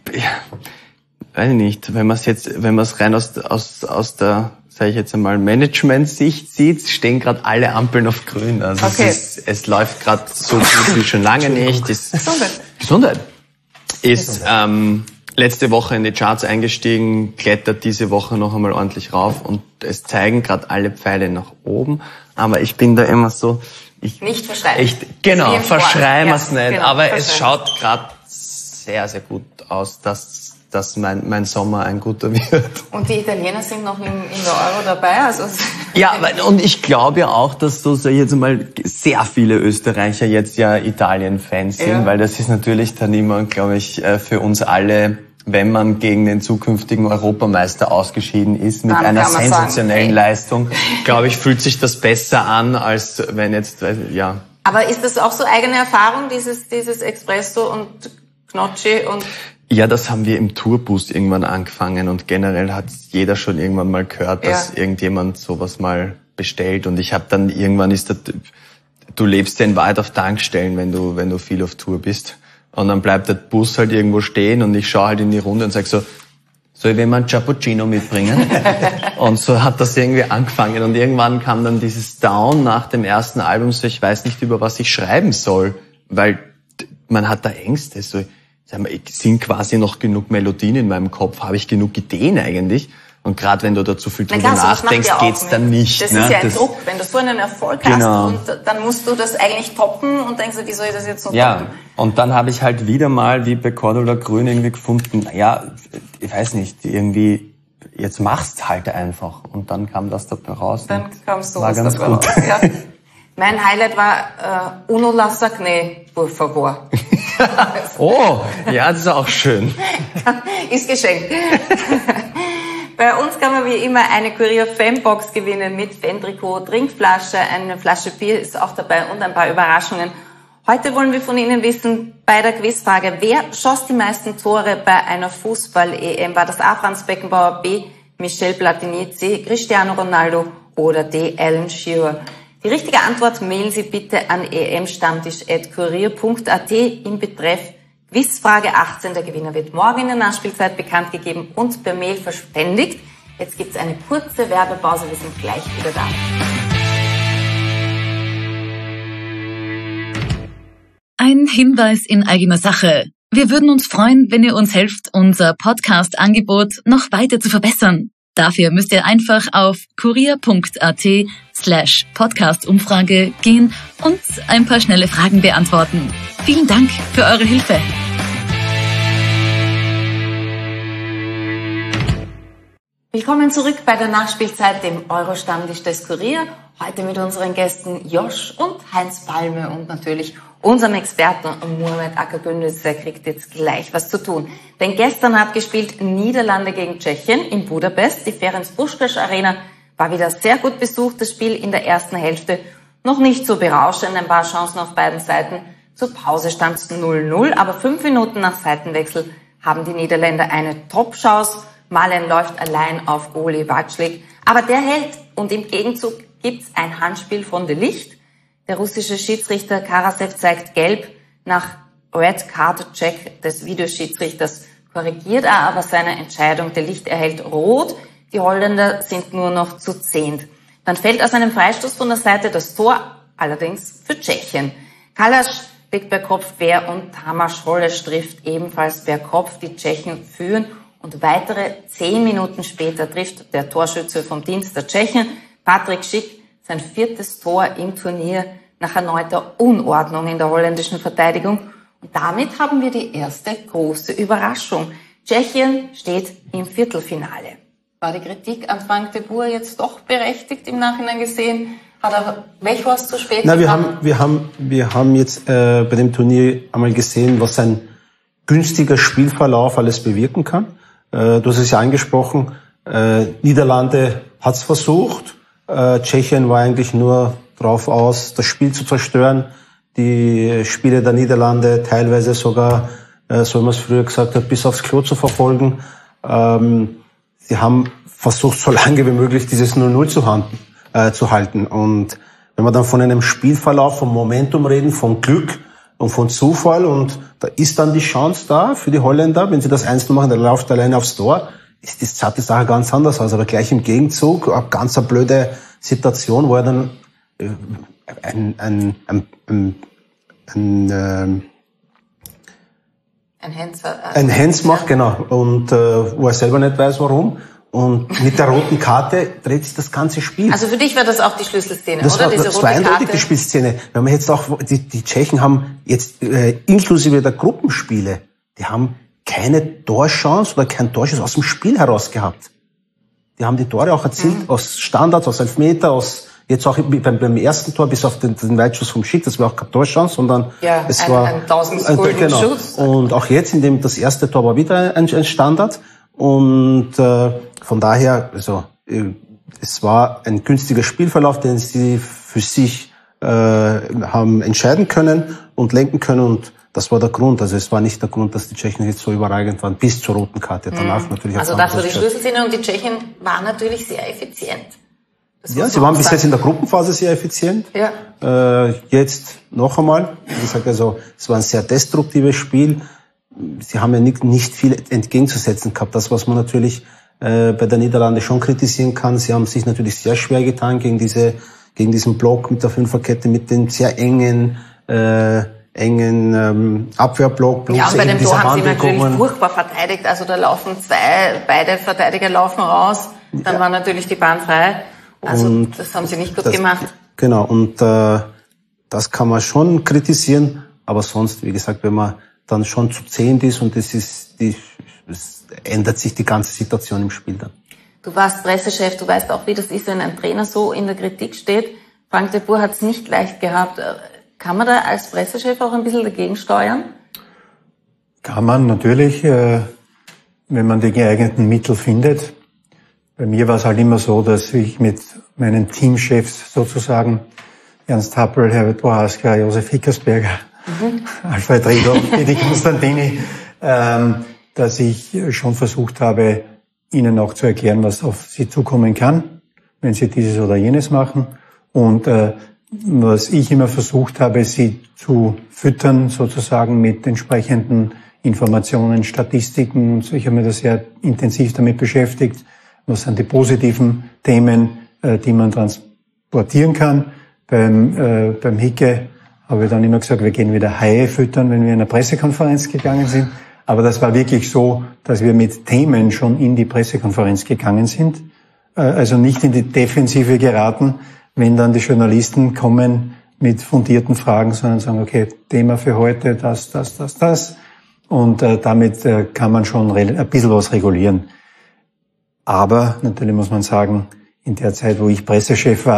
Speaker 3: weiß ich nicht, wenn man es jetzt, wenn man es rein aus, aus, aus der, sage ich jetzt einmal, Management-Sicht sieht, stehen gerade alle Ampeln auf grün. Also okay. es, ist, es läuft gerade so gut wie schon lange nicht. Ist,
Speaker 2: Gesundheit.
Speaker 3: Gesundheit. Ist ähm, letzte Woche in die Charts eingestiegen, klettert diese Woche noch einmal ordentlich rauf und es zeigen gerade alle Pfeile nach oben. Aber ich bin da immer so, ich
Speaker 2: nicht verschreiben.
Speaker 3: Ich, genau, verschreiben wir es ja, nicht.
Speaker 2: Genau,
Speaker 3: aber es schaut gerade sehr, sehr gut aus, dass dass mein, mein Sommer ein guter wird.
Speaker 2: Und die Italiener sind noch in, in der Euro dabei? Also
Speaker 3: ja, und ich glaube ja auch, dass so, sag ich jetzt mal, sehr viele Österreicher jetzt ja Italien-Fans sind, ja. Weil das ist natürlich dann immer, glaube ich, für uns alle, wenn man gegen den zukünftigen Europameister ausgeschieden ist, mit einer sensationellen sagen, Leistung, glaube ich, fühlt sich das besser an, als wenn jetzt, ja.
Speaker 2: Aber ist das auch so eigene Erfahrung, dieses, dieses Espresso und Gnocchi und
Speaker 3: ja, das haben wir im Tourbus irgendwann angefangen und generell hat jeder schon irgendwann mal gehört, dass ja. irgendjemand sowas mal bestellt und ich habe dann irgendwann ist der, du lebst ja in Wahrheit auf Tankstellen, wenn du wenn du viel auf Tour bist und dann bleibt der Bus halt irgendwo stehen und ich schaue halt in die Runde und sag so, soll ich mir einen Cappuccino mitbringen? Und so hat das irgendwie angefangen und irgendwann kam dann dieses Down nach dem ersten Album, so ich weiß nicht über was ich schreiben soll, weil man hat da Ängste, so sind quasi noch genug Melodien in meinem Kopf, habe ich genug Ideen eigentlich? Und gerade wenn du da zu viel drüber nachdenkst, geht's dann nicht.
Speaker 2: Das
Speaker 3: ne?
Speaker 2: ist ja ein
Speaker 3: das
Speaker 2: Druck, wenn du so einen Erfolg
Speaker 3: genau.
Speaker 2: hast und dann musst du das eigentlich toppen und denkst, wie soll ich das jetzt noch
Speaker 3: ja.
Speaker 2: toppen?
Speaker 3: Und dann habe ich halt wieder mal, wie bei Cordula Grün irgendwie gefunden, naja, ich weiß nicht, irgendwie, jetzt machst halt einfach. Und dann kam das dabei raus.
Speaker 2: Dann kamst du
Speaker 3: war ganz
Speaker 2: dabei
Speaker 3: gut.
Speaker 2: raus. Ja. Mein Highlight war äh, Uno la Sagne, por favor.
Speaker 3: Oh, ja, das ist auch schön.
Speaker 2: Ist geschenkt. Bei uns kann man wie immer eine Kurier Fanbox gewinnen mit Fan-Trikot, Trinkflasche, eine Flasche Bier ist auch dabei und ein paar Überraschungen. Heute wollen wir von Ihnen wissen, bei der Quizfrage, wer schoss die meisten Tore bei einer Fußball-E M? War das A. Franz Beckenbauer, B. Michel Platini, C. Cristiano Ronaldo oder D. Alan Shearer? Die richtige Antwort mailen Sie bitte an emstammtisch at kurier punkt at im Betreff Quizfrage achtzehn. Der Gewinner wird morgen in der Nachspielzeit bekannt gegeben und per Mail verspendigt. Jetzt gibt's eine kurze Werbepause, wir sind gleich wieder da.
Speaker 6: Ein Hinweis in eigener Sache. Wir würden uns freuen, wenn ihr uns helft, unser Podcast-Angebot noch weiter zu verbessern. Dafür müsst ihr einfach auf kurier punkt at slash Podcast-Umfrage gehen und ein paar schnelle Fragen beantworten. Vielen Dank für eure Hilfe.
Speaker 2: Willkommen zurück bei der Nachspielzeit, dem Euro-Stammtisch des Kurier. Heute mit unseren Gästen Josh und Heinz Palme und natürlich unserem Experten Muhammed Akagündüz. Der kriegt jetzt gleich was zu tun. Denn gestern hat gespielt Niederlande gegen Tschechien in Budapest. Die Ferenc Puskás Arena war wieder sehr gut besucht. Das Spiel in der ersten Hälfte noch nicht so berauschend. Ein paar Chancen auf beiden Seiten. Zur Pause stand es null null, aber fünf Minuten nach Seitenwechsel haben die Niederländer eine Top-Chance. Malen läuft allein auf Goalie Vaclik, aber der hält und im Gegenzug gibt's ein Handspiel von De Ligt. Der russische Schiedsrichter Karasev zeigt gelb. Nach Red Card Check des Videoschiedsrichters korrigiert er aber seine Entscheidung. De Ligt erhält rot. Die Holländer sind nur noch zu zehnt. Dann fällt aus einem Freistoß von der Seite das Tor, allerdings für Tschechien. Kalasch liegt per Kopf quer und Tamas Holeš trifft ebenfalls per Kopf. Die Tschechen führen und weitere zehn Minuten später trifft der Torschütze vom Dienst der Tschechen, Patrick Schick, sein viertes Tor im Turnier nach erneuter Unordnung in der holländischen Verteidigung. Und damit haben wir die erste große Überraschung. Tschechien steht im Viertelfinale. War die Kritik an Frank de Boer jetzt doch berechtigt im Nachhinein gesehen? Hat er Weghorst zu spät
Speaker 5: Na, wir haben, wir haben, wir haben jetzt äh, bei dem Turnier einmal gesehen, was ein günstiger Spielverlauf alles bewirken kann. Äh, du hast es ja angesprochen, äh, Niederlande hat's versucht, äh, Tschechien war eigentlich nur drauf aus, das Spiel zu zerstören. Die Spiele der Niederlande teilweise sogar, äh, so wie man es früher gesagt hat, bis aufs Klo zu verfolgen. Ähm, sie haben versucht, so lange wie möglich dieses null null zu halten. Äh, zu halten. Und wenn wir dann von einem Spielverlauf, vom Momentum reden, von Glück und von Zufall, und da ist dann die Chance da für die Holländer, wenn sie das eins null machen, dann läuft er alleine aufs Tor, ist die zarte Sache ganz anders aus. Aber gleich im Gegenzug, eine ganz eine blöde Situation, wo er dann äh, ein, ein, ein, ein, ein, äh,
Speaker 2: ein Hands, äh,
Speaker 5: ein Hands macht, genau, und äh, wo er selber nicht weiß, warum. Und mit der roten Karte dreht sich das ganze Spiel.
Speaker 2: Also für dich war das auch die Schlüsselszene,
Speaker 5: das
Speaker 2: oder?
Speaker 5: War,
Speaker 2: Diese
Speaker 5: das
Speaker 2: rote
Speaker 5: war eindeutig
Speaker 2: Karte.
Speaker 5: Die Spielszene. Wenn man jetzt auch, die, die Tschechen haben jetzt, äh, inklusive der Gruppenspiele, die haben keine Torchance oder kein Torschuss aus dem Spiel heraus gehabt. Die haben die Tore auch erzielt, mhm. aus Standards, aus Elfmeter, aus, jetzt auch beim, beim ersten Tor, bis auf den, den Weitschuss vom Schick, das war auch keine Torchance, sondern
Speaker 2: ja,
Speaker 5: es
Speaker 2: ein,
Speaker 5: war,
Speaker 2: ein tausend
Speaker 5: genau.
Speaker 2: Schuss.
Speaker 5: Und auch jetzt, in dem, das erste Tor war wieder ein, ein Standard. Und äh, von daher, also äh, es war ein günstiger Spielverlauf, den sie für sich äh, haben entscheiden können und lenken können. Und das war der Grund. Also es war nicht der Grund, dass die Tschechen jetzt so überragend waren, bis zur roten Karte. Danach mhm. natürlich.
Speaker 2: Also das war die Schlüsselszene und die Tschechen waren natürlich sehr effizient. Das
Speaker 5: ja, sie waren bis jetzt in der Gruppenphase sehr effizient.
Speaker 2: Ja.
Speaker 5: Äh, jetzt noch einmal. Wie gesagt, also es war ein sehr destruktives Spiel. Sie haben ja nicht, nicht viel entgegenzusetzen gehabt. Das, was man natürlich äh, bei der Niederlande schon kritisieren kann. Sie haben sich natürlich sehr schwer getan gegen diese, gegen diesen Block mit der Fünferkette, mit den sehr engen, äh, engen ähm, Abwehrblock.
Speaker 2: Ja, und bei dem Tor haben sie natürlich furchtbar verteidigt. Also da laufen zwei, beide Verteidiger laufen raus. Dann ja. war natürlich die Bahn frei. Also und das haben sie nicht gut das, gemacht.
Speaker 5: Genau. Und äh, das kann man schon kritisieren. Aber sonst, wie gesagt, wenn man dann schon zu zehnt ist und es ist, die, es ändert sich die ganze Situation im Spiel dann.
Speaker 2: Du warst Pressechef, du weißt auch, wie das ist, wenn ein Trainer so in der Kritik steht. Frank de Boer hat es nicht leicht gehabt. Kann man da als Pressechef auch ein bisschen dagegen steuern?
Speaker 4: Kann man natürlich, wenn man die geeigneten Mittel findet. Bei mir war es halt immer so, dass ich mit meinen Teamchefs sozusagen, Ernst Happel, Herbert Bohaska, Josef Hickersberger, Mhm. Alfred Riedel, Edi Konstantini, ähm, dass ich schon versucht habe, ihnen auch zu erklären, was auf sie zukommen kann, wenn sie dieses oder jenes machen. Und äh, was ich immer versucht habe, sie zu füttern, sozusagen mit entsprechenden Informationen, Statistiken. Und ich habe mich da sehr intensiv damit beschäftigt. Was sind die positiven Themen, äh, die man transportieren kann? Beim, äh, beim Hicke habe ich dann immer gesagt, wir gehen wieder Haie füttern, wenn wir in eine Pressekonferenz gegangen sind. Aber das war wirklich so, dass wir mit Themen schon in die Pressekonferenz gegangen sind. Also nicht in die Defensive geraten, wenn dann die Journalisten kommen mit fundierten Fragen, sondern sagen, okay, Thema für heute, das, das, das, das. Und äh, damit äh, kann man schon ein bisschen was regulieren. Aber natürlich muss man sagen, in der Zeit, wo ich Pressechef war,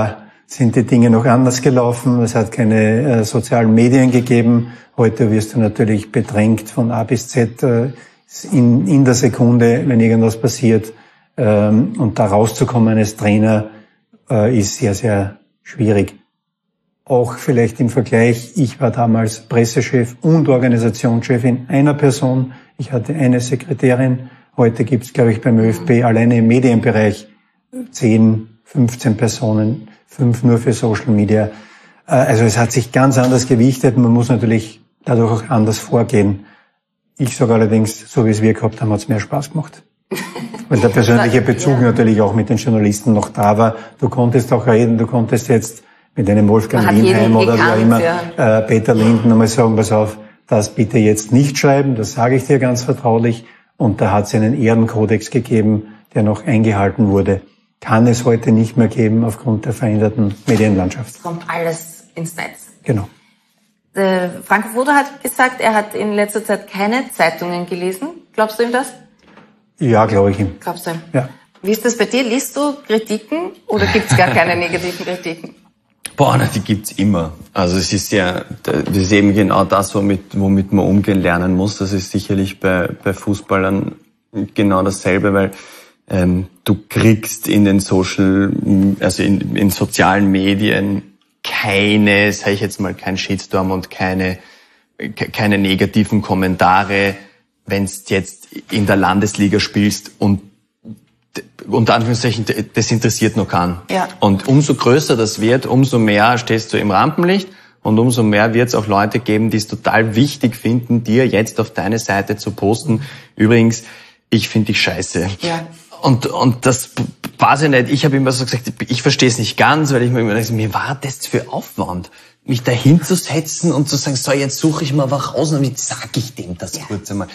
Speaker 4: sind die Dinge noch anders gelaufen. Es hat keine äh, sozialen Medien gegeben. Heute wirst du natürlich bedrängt von A bis Z äh, in, in der Sekunde, wenn irgendwas passiert. Ähm, und da rauszukommen als Trainer äh, ist sehr, sehr schwierig. Auch vielleicht im Vergleich, ich war damals Pressechef und Organisationschef in einer Person. Ich hatte eine Sekretärin. Heute gibt's, glaube ich, beim ÖFB alleine im Medienbereich zehn, fünfzehn Personen, fünf nur für Social Media. Also es hat sich ganz anders gewichtet. Man muss natürlich dadurch auch anders vorgehen. Ich sage allerdings, so wie es wir gehabt haben, hat's mehr Spaß gemacht. Weil der persönliche Bezug ja. natürlich auch mit den Journalisten noch da war. Du konntest auch reden, du konntest jetzt mit einem Wolfgang Lienheim oder wie auch immer, ja. äh, Peter Linden einmal sagen, pass auf, das bitte jetzt nicht schreiben, das sage ich dir ganz vertraulich. Und da hat es einen Ehrenkodex gegeben, der noch eingehalten wurde. Kann es heute nicht mehr geben aufgrund der veränderten Medienlandschaft.
Speaker 2: Es kommt alles ins Netz.
Speaker 4: Genau.
Speaker 2: Äh, Franco Foda hat gesagt, er hat in letzter Zeit keine Zeitungen gelesen. Glaubst du ihm das?
Speaker 4: Ja, glaube ich ihm.
Speaker 2: Glaubst du ihm?
Speaker 4: Ja.
Speaker 2: Wie ist das bei dir? Liest du Kritiken oder gibt es gar keine negativen Kritiken?
Speaker 3: Boah, na, die gibt's immer. Also es ist ja, das ist eben genau das, womit, womit man umgehen lernen muss. Das ist sicherlich bei, bei Fußballern genau dasselbe, weil ähm, du kriegst in den Social, also in, in sozialen Medien keine, sag ich jetzt mal, kein Shitstorm und keine, keine negativen Kommentare, wenn du jetzt in der Landesliga spielst und unter Anführungszeichen, das interessiert noch keinen.
Speaker 2: Ja.
Speaker 3: Und umso größer das wird, umso mehr stehst du im Rampenlicht und umso mehr wird es auch Leute geben, die es total wichtig finden, dir jetzt auf deine Seite zu posten. Übrigens, ich finde dich scheiße.
Speaker 2: Ja.
Speaker 3: Und und das weiß ich nicht. Ich habe immer so gesagt, ich verstehe es nicht ganz, weil ich mir immer dachte, mir war das für Aufwand, mich da hinzusetzen und zu sagen, so, jetzt suche ich mal was raus und jetzt sage ich dem das ja. kurz einmal.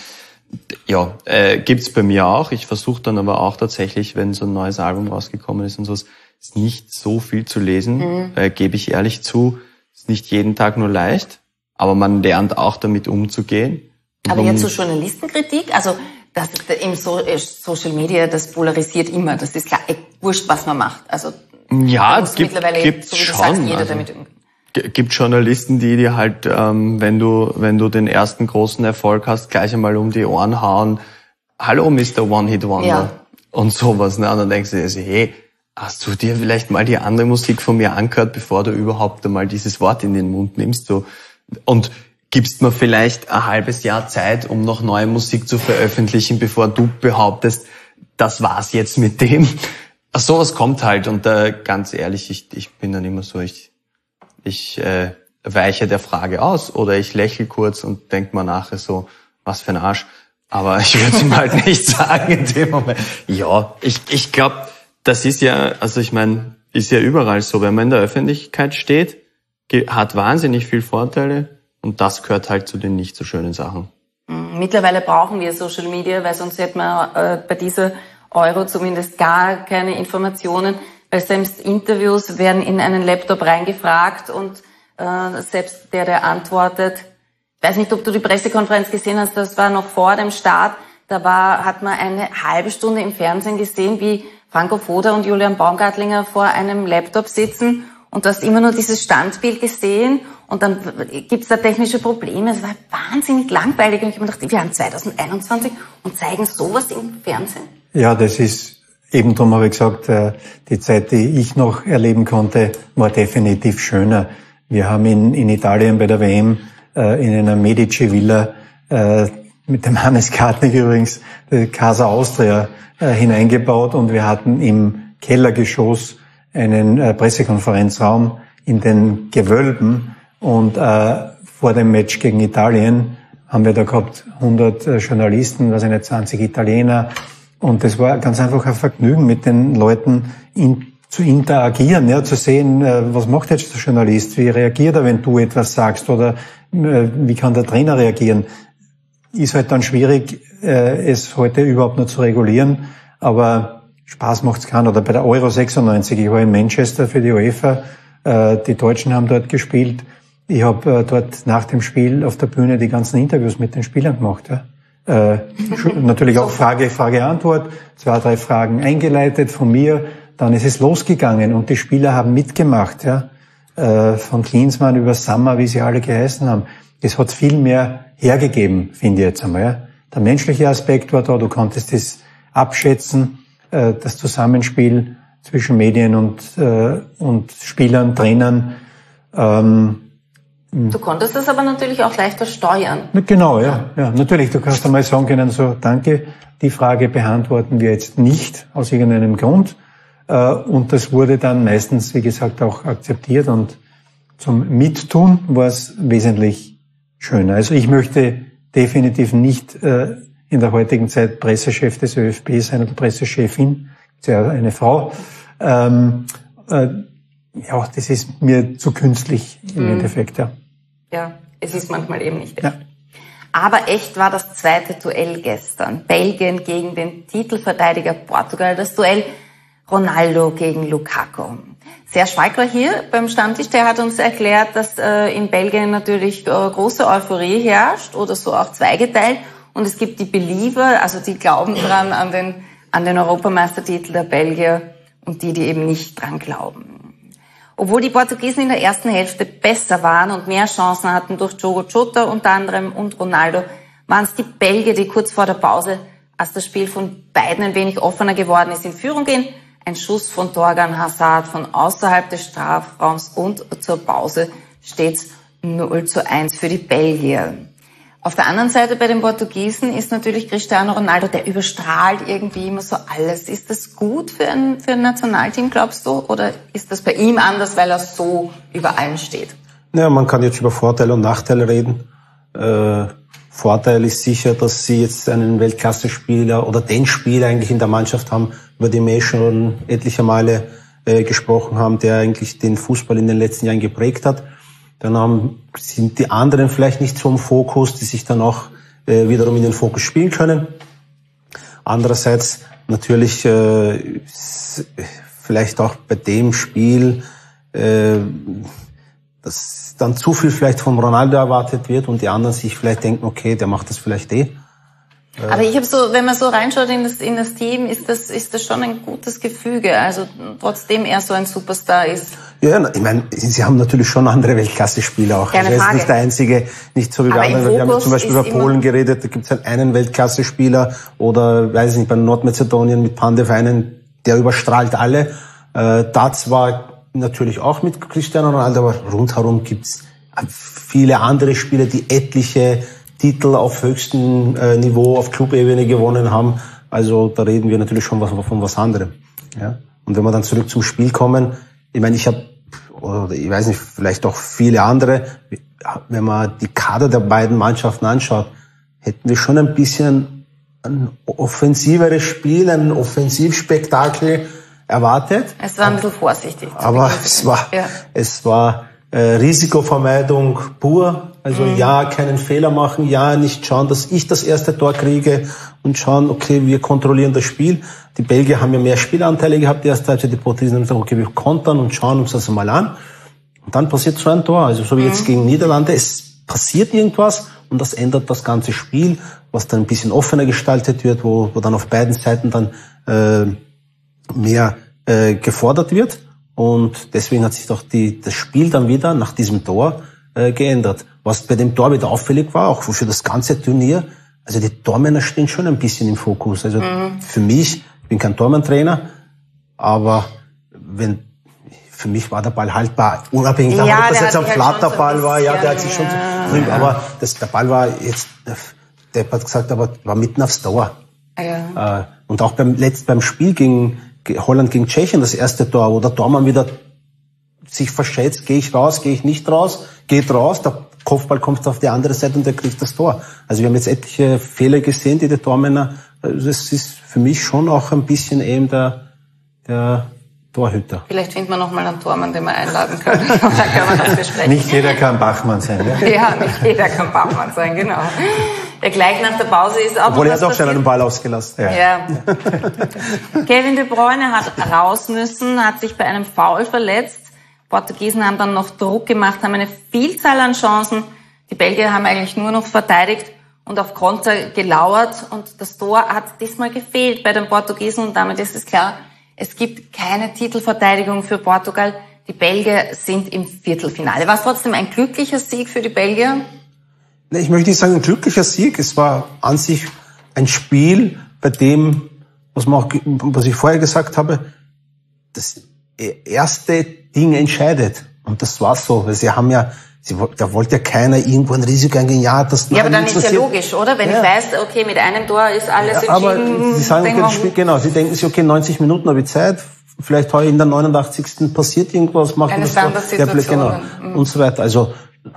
Speaker 3: Ja, äh, gibt's bei mir auch. Ich versuche dann aber auch tatsächlich, wenn so ein neues Album rausgekommen ist und so, ist nicht so viel zu lesen, mhm. äh, gebe ich ehrlich zu. Ist nicht jeden Tag nur leicht, aber man lernt auch damit umzugehen.
Speaker 2: Aber jetzt so Journalistenkritik, also das ist im so Social Media, das polarisiert immer. Das ist klar, ey, wurscht, was man macht. Also
Speaker 3: ja, es gibt,
Speaker 2: mittlerweile,
Speaker 3: gibt
Speaker 2: so wie du
Speaker 3: schon,
Speaker 2: sagst, jeder
Speaker 3: also,
Speaker 2: damit umgeht.
Speaker 3: Gibt Journalisten, die dir halt, ähm, wenn du wenn du den ersten großen Erfolg hast, gleich einmal um die Ohren hauen. Hallo, Mister One-Hit-Wonder.
Speaker 2: Ja.
Speaker 3: Und sowas. Ne? Und dann denkst du dir, also, hey, hast du dir vielleicht mal die andere Musik von mir angehört, bevor du überhaupt einmal dieses Wort in den Mund nimmst? So. Und gibst mir vielleicht ein halbes Jahr Zeit, um noch neue Musik zu veröffentlichen, bevor du behauptest, das war's jetzt mit dem. Ach, sowas kommt halt. Und äh, ganz ehrlich, ich, ich bin dann immer so, ich Ich äh, weiche der Frage aus oder ich lächle kurz und denk mal nachher so, was für ein Arsch. Aber ich würde es ihm halt nicht sagen in dem Moment. Ja, ich ich glaube, das ist ja, also ich meine, ist ja überall so, wenn man in der Öffentlichkeit steht, hat wahnsinnig viel Vorteile und das gehört halt zu den nicht so schönen Sachen.
Speaker 2: Mittlerweile brauchen wir Social Media, weil sonst hätten wir äh, bei dieser Euro zumindest gar keine Informationen. Weil selbst Interviews werden in einen Laptop reingefragt und äh, selbst der, der antwortet, ich weiß nicht, ob du die Pressekonferenz gesehen hast, das war noch vor dem Start, da war, hat man eine halbe Stunde im Fernsehen gesehen, wie Franco Foda und Julian Baumgartlinger vor einem Laptop sitzen und du hast immer nur dieses Standbild gesehen und dann gibt's da technische Probleme. Es war wahnsinnig langweilig und ich habe mir gedacht, wir haben zwanzig einundzwanzig und zeigen sowas im Fernsehen.
Speaker 4: Ja, das ist... Eben darum habe ich gesagt, die Zeit, die ich noch erleben konnte, war definitiv schöner. Wir haben in, in Italien bei der W M in einer Medici-Villa mit dem Hannes Kartnick übrigens Casa Austria hineingebaut und wir hatten im Kellergeschoss einen Pressekonferenzraum in den Gewölben und vor dem Match gegen Italien haben wir da gehabt hundert Journalisten, was eine zwanzig Italiener. Und das war ganz einfach ein Vergnügen, mit den Leuten in, zu interagieren, ja, zu sehen, äh, was macht jetzt der Journalist, wie reagiert er, wenn du etwas sagst, oder äh, wie kann der Trainer reagieren. Ist halt dann schwierig, äh, es heute überhaupt noch zu regulieren, aber Spaß macht's keinen. Oder bei der Euro sechsundneunzig, ich war in Manchester für die UEFA, äh, die Deutschen haben dort gespielt, ich habe äh, dort nach dem Spiel auf der Bühne die ganzen Interviews mit den Spielern gemacht, ja. Äh, natürlich auch Frage, Frage, Antwort, zwei, drei Fragen eingeleitet von mir, dann ist es losgegangen und die Spieler haben mitgemacht, ja. Äh, von Klinsmann über Sammer, wie sie alle geheißen haben. Das hat viel mehr hergegeben, finde ich jetzt einmal, ja. Der menschliche Aspekt war da, du konntest das abschätzen, äh, das Zusammenspiel zwischen Medien und, äh, und Spielern, Trainern. Ähm,
Speaker 2: Du konntest das aber natürlich auch leichter steuern.
Speaker 4: Genau, ja, ja, natürlich. Du kannst einmal sagen können, so, danke, die Frage beantworten wir jetzt nicht aus irgendeinem Grund. Und das wurde dann meistens, wie gesagt, auch akzeptiert und zum Mittun war es wesentlich schöner. Also ich möchte definitiv nicht in der heutigen Zeit Pressechef des ÖFB sein oder Pressechefin, ist ja eine Frau. Ähm, äh, ja, das ist mir zu künstlich im mhm. Endeffekt, ja.
Speaker 2: Ja, es ist manchmal eben nicht echt.
Speaker 4: Ja.
Speaker 2: Aber echt war das zweite Duell gestern. Belgien gegen den Titelverteidiger Portugal. Das Duell Ronaldo gegen Lukaku. Serge Schweig war hier beim Stammtisch. Der hat uns erklärt, dass äh, in Belgien natürlich äh, große Euphorie herrscht oder so auch zweigeteilt. Und es gibt die Believer, also die glauben dran an den, an den Europameistertitel der Belgier und die, die eben nicht dran glauben. Obwohl die Portugiesen in der ersten Hälfte besser waren und mehr Chancen hatten durch Diogo Jota unter anderem und Ronaldo, waren es die Belgier, die kurz vor der Pause, als das Spiel von beiden ein wenig offener geworden ist, in Führung gehen. Ein Schuss von Thorgan Hazard von außerhalb des Strafraums und zur Pause steht's null zu eins für die Belgier. Auf der anderen Seite bei den Portugiesen ist natürlich Cristiano Ronaldo, der überstrahlt irgendwie immer so alles. Ist das gut für ein, für ein Nationalteam, glaubst du? Oder ist das bei ihm anders, weil er so über allen steht?
Speaker 5: Ja, man kann jetzt über Vorteile und Nachteile reden. Äh, Vorteil ist sicher, dass sie jetzt einen Weltklasse-Spieler oder den Spieler eigentlich in der Mannschaft haben, über den wir schon etliche Male äh, gesprochen haben, der eigentlich den Fußball in den letzten Jahren geprägt hat. Dann haben, sind die anderen vielleicht nicht so im Fokus, die sich dann auch äh, wiederum in den Fokus spielen können. Andererseits natürlich äh, vielleicht auch bei dem Spiel, äh, dass dann zu viel vielleicht von Ronaldo erwartet wird und die anderen sich vielleicht denken, okay, der macht das vielleicht eh.
Speaker 2: Aber ich habe so, wenn man so reinschaut in das, in das Team, ist das, ist das schon ein gutes Gefüge. Also trotzdem er so ein Superstar ist.
Speaker 5: Ja, ich meine, sie haben natürlich schon andere Weltklasse-Spieler auch.
Speaker 2: Keine
Speaker 5: also er
Speaker 2: Frage.
Speaker 5: ist nicht der einzige, nicht so wie bei anderen. Wir haben ja zum Beispiel über Polen geredet, da gibt es halt einen Weltklasse-Spieler oder, weiß ich nicht, bei Nordmazedonien mit Pandev einen, der überstrahlt alle. Äh, da zwar natürlich auch mit Cristiano Ronaldo, aber rundherum gibt's viele andere Spieler, die etliche Titel auf höchstem äh, Niveau, auf Clubebene gewonnen haben. Also da reden wir natürlich schon was, von was anderem. Ja? Und wenn wir dann zurück zum Spiel kommen, ich meine, ich habe, oder ich weiß nicht, vielleicht auch viele andere, wenn man die Kader der beiden Mannschaften anschaut, hätten wir schon ein bisschen ein offensiveres Spiel, ein Offensivspektakel erwartet.
Speaker 2: Es war ein bisschen vorsichtig.
Speaker 5: Aber es war,
Speaker 2: ja.
Speaker 5: es war äh, Risikovermeidung pur. Also mhm. ja, keinen Fehler machen, ja, nicht schauen, dass ich das erste Tor kriege und schauen, okay, wir kontrollieren das Spiel. Die Belgier haben ja mehr Spielanteile gehabt, die erste Halbzeit, die Portugiesen haben gesagt, okay, wir kontern und schauen uns das mal an. Und dann passiert so ein Tor, also so wie mhm. jetzt gegen Niederlande, es passiert irgendwas und das ändert das ganze Spiel, was dann ein bisschen offener gestaltet wird, wo, wo dann auf beiden Seiten dann äh, mehr äh, gefordert wird. Und deswegen hat sich doch die, das Spiel dann wieder nach diesem Tor äh, geändert. Was bei dem Tor wieder auffällig war, auch für das ganze Turnier, also die Tormänner stehen schon ein bisschen im Fokus. Also mhm. für mich, ich bin kein Tormann-Trainer, aber wenn für mich war der Ball haltbar, unabhängig davon,
Speaker 2: ja,
Speaker 5: ob das jetzt ein flatter
Speaker 2: halt
Speaker 5: Ball
Speaker 2: so
Speaker 5: war, ja, der hat sich schon
Speaker 2: ja.
Speaker 5: so drin, aber das, der Ball war jetzt, der hat gesagt, aber war mitten aufs Tor.
Speaker 2: Ja.
Speaker 5: Äh, und auch beim letzt beim Spiel gegen Holland gegen Tschechien, das erste Tor, wo der Tormann wieder sich verschätzt, gehe ich raus, gehe ich nicht raus, geht raus, der Kopfball kommt auf die andere Seite und der kriegt das Tor. Also wir haben jetzt etliche Fehler gesehen, die die Tormänner, also das ist für mich schon auch ein bisschen eben der, der Torhüter.
Speaker 2: Vielleicht findet man noch mal einen Tormann, den wir einladen können. Da kann man das besprechen.
Speaker 4: Nicht jeder kann Bachmann sein, ja?
Speaker 2: Ja, nicht jeder kann Bachmann sein, genau. Ja, gleich nach der Pause ist auch
Speaker 5: Obwohl
Speaker 2: noch
Speaker 5: er hat auch schon einen Ball ausgelassen.
Speaker 2: Ja. ja. Kevin De Bruyne hat raus müssen, hat sich bei einem Foul verletzt. Portugiesen haben dann noch Druck gemacht, haben eine Vielzahl an Chancen. Die Belgier haben eigentlich nur noch verteidigt und auf Konter gelauert. Und das Tor hat diesmal gefehlt bei den Portugiesen. Und damit ist es klar, Es gibt keine Titelverteidigung für Portugal. Die Belgier sind im Viertelfinale. War es trotzdem ein glücklicher Sieg für die Belgier?
Speaker 5: Ich möchte nicht sagen ein glücklicher Sieg. Es war an sich ein Spiel, bei dem, was, man auch, was ich vorher gesagt habe, das erste Ding entscheidet. Und das war so. Weil sie haben ja, sie, da wollte ja keiner irgendwo ein Risiko eingehen. Ja, das
Speaker 2: ja, aber dann ist ja logisch, oder? Wenn ja. ich weiß, okay, mit einem Tor ist alles ja, entschieden.
Speaker 5: Aber sie sagen, okay, Spiel, genau, sie denken sich, okay, neunzig Minuten habe ich Zeit. Vielleicht heute in der neunundachtzigsten passiert irgendwas, machen
Speaker 2: eine Standardsituation.
Speaker 5: Genau, mhm. und so weiter. Also,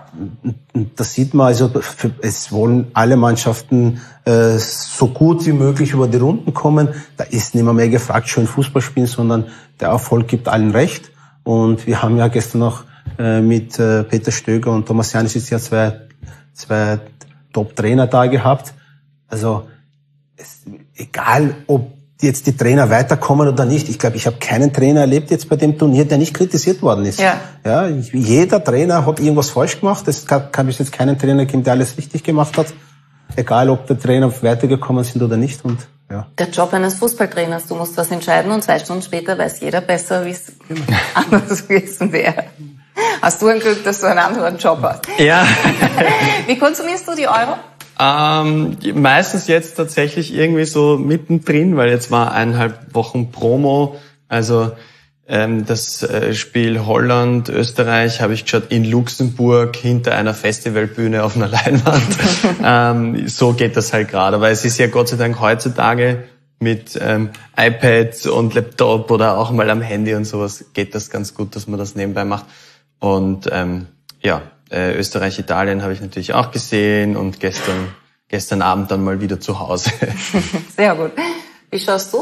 Speaker 5: das sieht man, also, es wollen alle Mannschaften äh, so gut wie möglich über die Runden kommen. Da ist nicht mehr, mehr gefragt, schön Fußball spielen, sondern der Erfolg gibt allen recht. Und wir haben ja gestern noch äh, mit äh, Peter Stöger und Thomas Janisic ja zwei, zwei Top-Trainer da gehabt. Also, es, egal ob jetzt die Trainer weiterkommen oder nicht. Ich glaube, ich habe keinen Trainer erlebt jetzt bei dem Turnier, der nicht kritisiert worden ist.
Speaker 2: Ja.
Speaker 5: Ja, jeder Trainer hat irgendwas falsch gemacht. Es kann, kann bis jetzt keinen Trainer geben, der alles richtig gemacht hat. Egal, ob der Trainer weitergekommen sind oder nicht. Und ja.
Speaker 2: Der Job eines Fußballtrainers, du musst was entscheiden und zwei Stunden später weiß jeder besser, wie es anders gewesen wäre. Hast du ein Glück, dass du einen anderen Job hast?
Speaker 3: Ja.
Speaker 2: Wie konsumierst du die Euro?
Speaker 3: Ähm, meistens jetzt tatsächlich irgendwie so mittendrin, weil jetzt war eineinhalb Wochen Promo, also ähm, das äh, Spiel Holland, Österreich habe ich geschaut in Luxemburg hinter einer Festivalbühne auf einer Leinwand. ähm, so geht das halt gerade, weil es ist ja Gott sei Dank heutzutage mit ähm, iPad und Laptop oder auch mal am Handy und sowas geht das ganz gut, dass man das nebenbei macht. Und ähm, ja, Äh, Österreich, Italien habe ich natürlich auch gesehen und gestern gestern Abend dann mal wieder zu Hause.
Speaker 2: Sehr gut. Wie schaust du?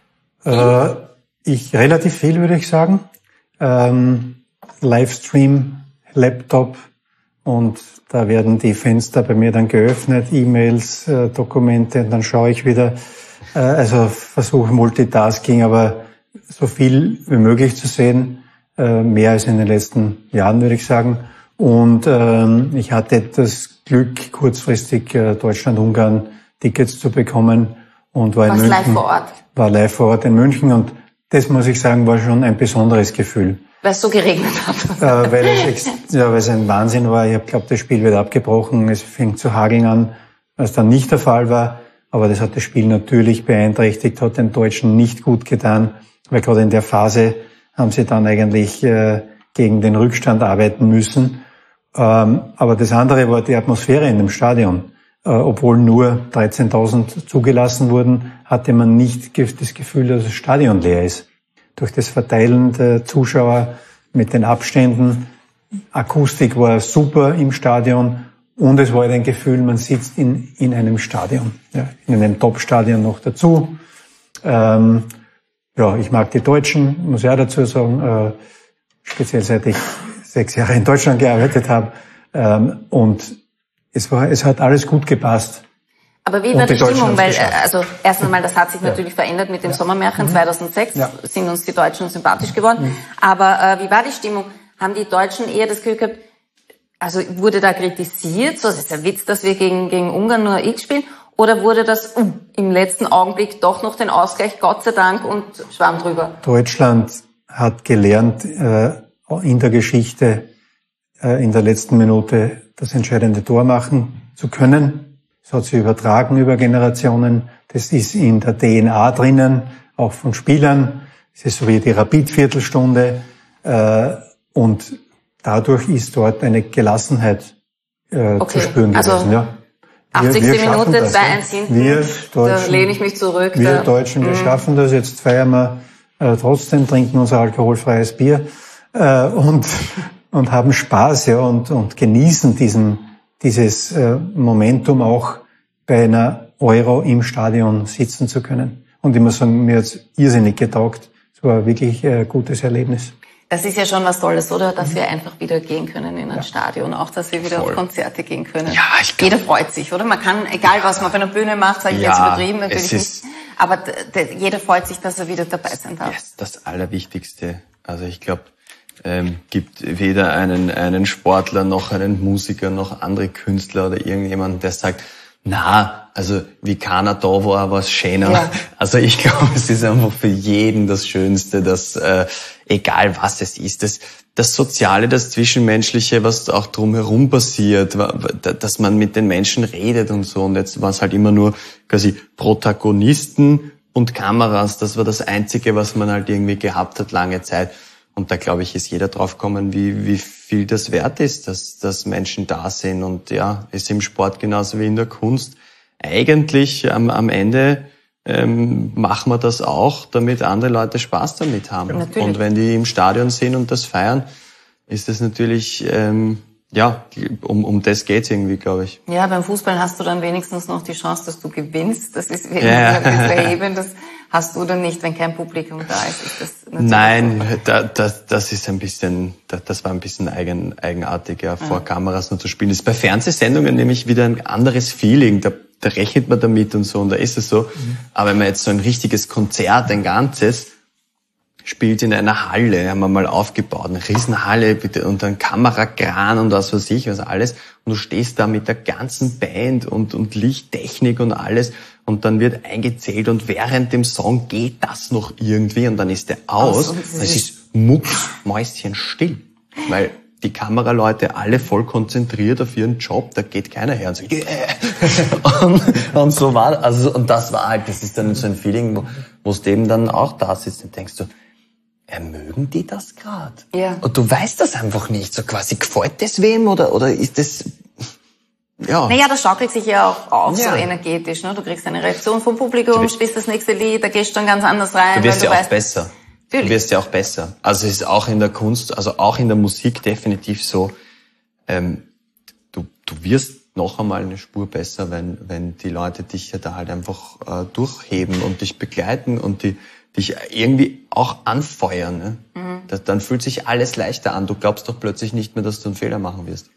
Speaker 4: Äh, ich relativ viel, würde ich sagen. Ähm, Livestream, Laptop und da werden die Fenster bei mir dann geöffnet, E-Mails, äh, Dokumente und dann schaue ich wieder. Äh, also versuche Multitasking, aber so viel wie möglich zu sehen, äh, mehr als in den letzten Jahren, würde ich sagen. Und ähm, ich hatte das Glück, kurzfristig äh, Deutschland-Ungarn Tickets zu bekommen und war in
Speaker 2: Warst
Speaker 4: München.
Speaker 2: live vor Ort?
Speaker 4: War live vor Ort in München und das, muss ich sagen, war schon ein besonderes Gefühl.
Speaker 2: Weil es so geregnet hat.
Speaker 4: Äh, weil, es, ja, weil es ein Wahnsinn war. Ich habe glaube, das Spiel wird abgebrochen. Es fing zu hageln an, was dann nicht der Fall war. Aber das hat das Spiel natürlich beeinträchtigt, hat den Deutschen nicht gut getan, weil gerade in der Phase haben sie dann eigentlich äh, gegen den Rückstand arbeiten müssen. Ähm, aber das andere war die Atmosphäre in dem Stadion. Äh, obwohl nur dreizehntausend zugelassen wurden, hatte man nicht das Gefühl, dass das Stadion leer ist. Durch das Verteilen der Zuschauer mit den Abständen, Akustik war super im Stadion und es war ein Gefühl, man sitzt in, in einem Stadion, ja, in einem Top-Stadion noch dazu. Ähm, ja, ich mag die Deutschen, muss ich auch dazu sagen, äh, speziell seit ich sechs Jahre in Deutschland gearbeitet habe. Ähm, und es war, es hat alles gut gepasst.
Speaker 2: Aber wie war die, die Stimmung? Weil, also, erst einmal, das hat sich natürlich ja. verändert mit dem ja. Sommermärchen mhm. zweitausendsechs, ja. sind uns die Deutschen sympathisch geworden. Mhm. Aber äh, wie war die Stimmung? Haben die Deutschen eher das Gefühl gehabt, also wurde da kritisiert, so, es ist ein Witz, dass wir gegen, gegen Ungarn nur X spielen? Oder wurde das uh, im letzten Augenblick doch noch den Ausgleich, Gott sei Dank, und Schwamm drüber?
Speaker 4: Deutschland hat gelernt, äh, in der Geschichte äh, in der letzten Minute das entscheidende Tor machen zu können. Das hat sich übertragen über Generationen. Das ist in der D N A drinnen, auch von Spielern. Es ist so wie die Rapid-Viertelstunde. Äh, und dadurch ist dort eine Gelassenheit äh,
Speaker 2: okay.
Speaker 4: zu spüren gewesen.
Speaker 2: Also
Speaker 4: ja.
Speaker 2: achtzigste Minute, zwei eins hinten,
Speaker 4: wir Deutschen,
Speaker 2: da lehne ich mich zurück.
Speaker 4: Wir
Speaker 2: da.
Speaker 4: Deutschen, wir
Speaker 2: mhm.
Speaker 4: schaffen das. Jetzt feiern wir äh, trotzdem, trinken unser alkoholfreies Bier äh, und und haben Spaß, ja, und und genießen diesen dieses äh, Momentum auch bei einer Euro im Stadion sitzen zu können. Und ich muss sagen, mir hat's irrsinnig getaugt. Es war wirklich ein gutes Erlebnis.
Speaker 2: Das ist ja schon was Tolles, oder? Dass wir einfach wieder gehen können in ein ja. Stadion, auch dass wir wieder Voll. auf Konzerte gehen können.
Speaker 3: Ja, ich glaub,
Speaker 2: jeder freut sich, oder? Man kann, egal was man auf einer Bühne macht, sage ich ja, jetzt übertrieben, natürlich nicht. Aber d- d- jeder freut sich, dass er wieder dabei sein darf.
Speaker 3: Yes, das Allerwichtigste. Also ich glaube, ähm, gibt weder einen einen Sportler noch einen Musiker noch andere Künstler oder irgendjemand, der sagt, Na, also wie keiner da war, war es schöner.
Speaker 2: Ja.
Speaker 3: Also ich glaube, es ist einfach für jeden das Schönste, dass äh, egal was es ist, das, das Soziale, das Zwischenmenschliche, was auch drumherum passiert, dass man mit den Menschen redet und so. Und jetzt war es halt immer nur quasi Protagonisten und Kameras. Das war das Einzige, was man halt irgendwie gehabt hat lange Zeit. Und da, glaube ich, ist jeder draufgekommen, wie, wie viel das wert ist, dass, dass Menschen da sind. Und ja, ist im Sport genauso wie in der Kunst. Eigentlich am, am Ende ähm, machen wir das auch, damit andere Leute Spaß damit haben.
Speaker 2: Natürlich.
Speaker 3: Und wenn die im Stadion sind und das feiern, ist das natürlich, ähm, ja, um, um das geht's irgendwie, glaube ich.
Speaker 2: Ja, beim Fußball hast du dann wenigstens noch die Chance, dass du gewinnst. Das ist wirklich
Speaker 3: Ja.
Speaker 2: ein bisschen erhebend. Das hast du dann nicht, wenn kein Publikum da ist. ist das natürlich
Speaker 3: Nein, da, das, das ist ein bisschen, das war ein bisschen eigen, eigenartig, ja, vor
Speaker 2: Ja.
Speaker 3: Kameras nur zu spielen. Das ist bei Fernsehsendungen nämlich wieder ein anderes Feeling. Da, da rechnet man damit und so und da ist es so. Mhm. Aber wenn man jetzt so ein richtiges Konzert, ein ganzes, spielt in einer Halle, haben wir mal aufgebaut, eine Riesenhalle bitte, und ein Kamerakran und was weiß ich, was alles. Und du stehst da mit der ganzen Band und, und Lichttechnik und alles und dann wird eingezählt und während dem Song geht das noch irgendwie und dann ist der aus.
Speaker 2: Aus und
Speaker 3: und es ist mucksmäuschenstill, weil die Kameraleute alle voll konzentriert auf ihren Job, da geht keiner her und so, yeah. und, und so war, also, und das war halt, das ist dann so ein Feeling, wo, wo es dem dann auch da sitzt und denkst du, ja, mögen die das gerade?
Speaker 2: Ja.
Speaker 3: Und du weißt das einfach nicht, so quasi, gefällt das wem oder, oder ist das, ja.
Speaker 2: Naja, das schaukelt sich ja auch auf,
Speaker 3: Ja.
Speaker 2: so energetisch, ne? Du kriegst eine Reaktion vom Publikum, spielst das nächste Lied, da gehst du dann ganz anders rein.
Speaker 3: Du wirst
Speaker 2: weil
Speaker 3: ja auch
Speaker 2: weißt,
Speaker 3: besser.
Speaker 2: Natürlich.
Speaker 3: Du wirst ja auch besser. Also es ist auch in der Kunst, also auch in der Musik definitiv so, ähm, du, du wirst noch einmal eine Spur besser, wenn, wenn die Leute dich ja da halt einfach äh, durchheben und dich begleiten und die dich irgendwie auch anfeuern. Ne? Mhm. Das, dann fühlt sich alles leichter an. Du glaubst doch plötzlich nicht mehr, dass du einen Fehler machen wirst.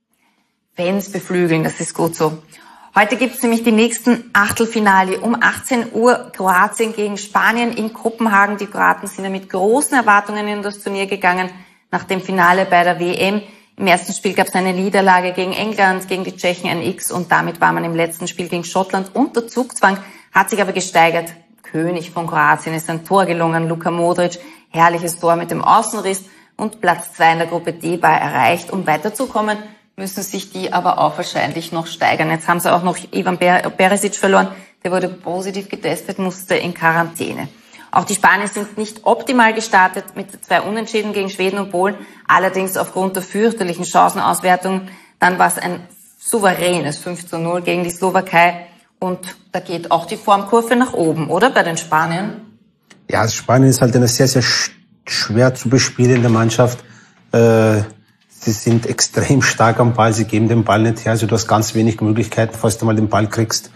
Speaker 2: Fans beflügeln, das ist gut so. Heute gibt's nämlich die nächsten Achtelfinale. Um achtzehn Uhr Kroatien gegen Spanien in Kopenhagen. Die Kroaten sind ja mit großen Erwartungen in das Turnier gegangen. Nach dem Finale bei der W M. Im ersten Spiel gab's eine Niederlage gegen England, gegen die Tschechen ein X. Und damit war man im letzten Spiel gegen Schottland unter Zugzwang, hat sich aber gesteigert. König von Kroatien ist ein Tor gelungen, Luka Modric. Herrliches Tor mit dem Außenriss. Und Platz zwei in der Gruppe D war erreicht. Um weiterzukommen, müssen sich die aber auch wahrscheinlich noch steigern. Jetzt haben sie auch noch Ivan Perisic verloren. Der wurde positiv getestet, musste in Quarantäne. Auch die Spanier sind nicht optimal gestartet mit zwei Unentschieden gegen Schweden und Polen. Allerdings aufgrund der fürchterlichen Chancenauswertung. Dann war es ein souveränes fünf zu null gegen die Slowakei. Und da geht auch die Formkurve nach oben, oder? Bei den Spaniern?
Speaker 5: Ja, Spanien ist halt eine sehr, sehr schwer zu bespielende Mannschaft. Äh, Sie sind extrem stark am Ball, sie geben den Ball nicht her, also du hast ganz wenig Möglichkeiten, falls du mal den Ball kriegst.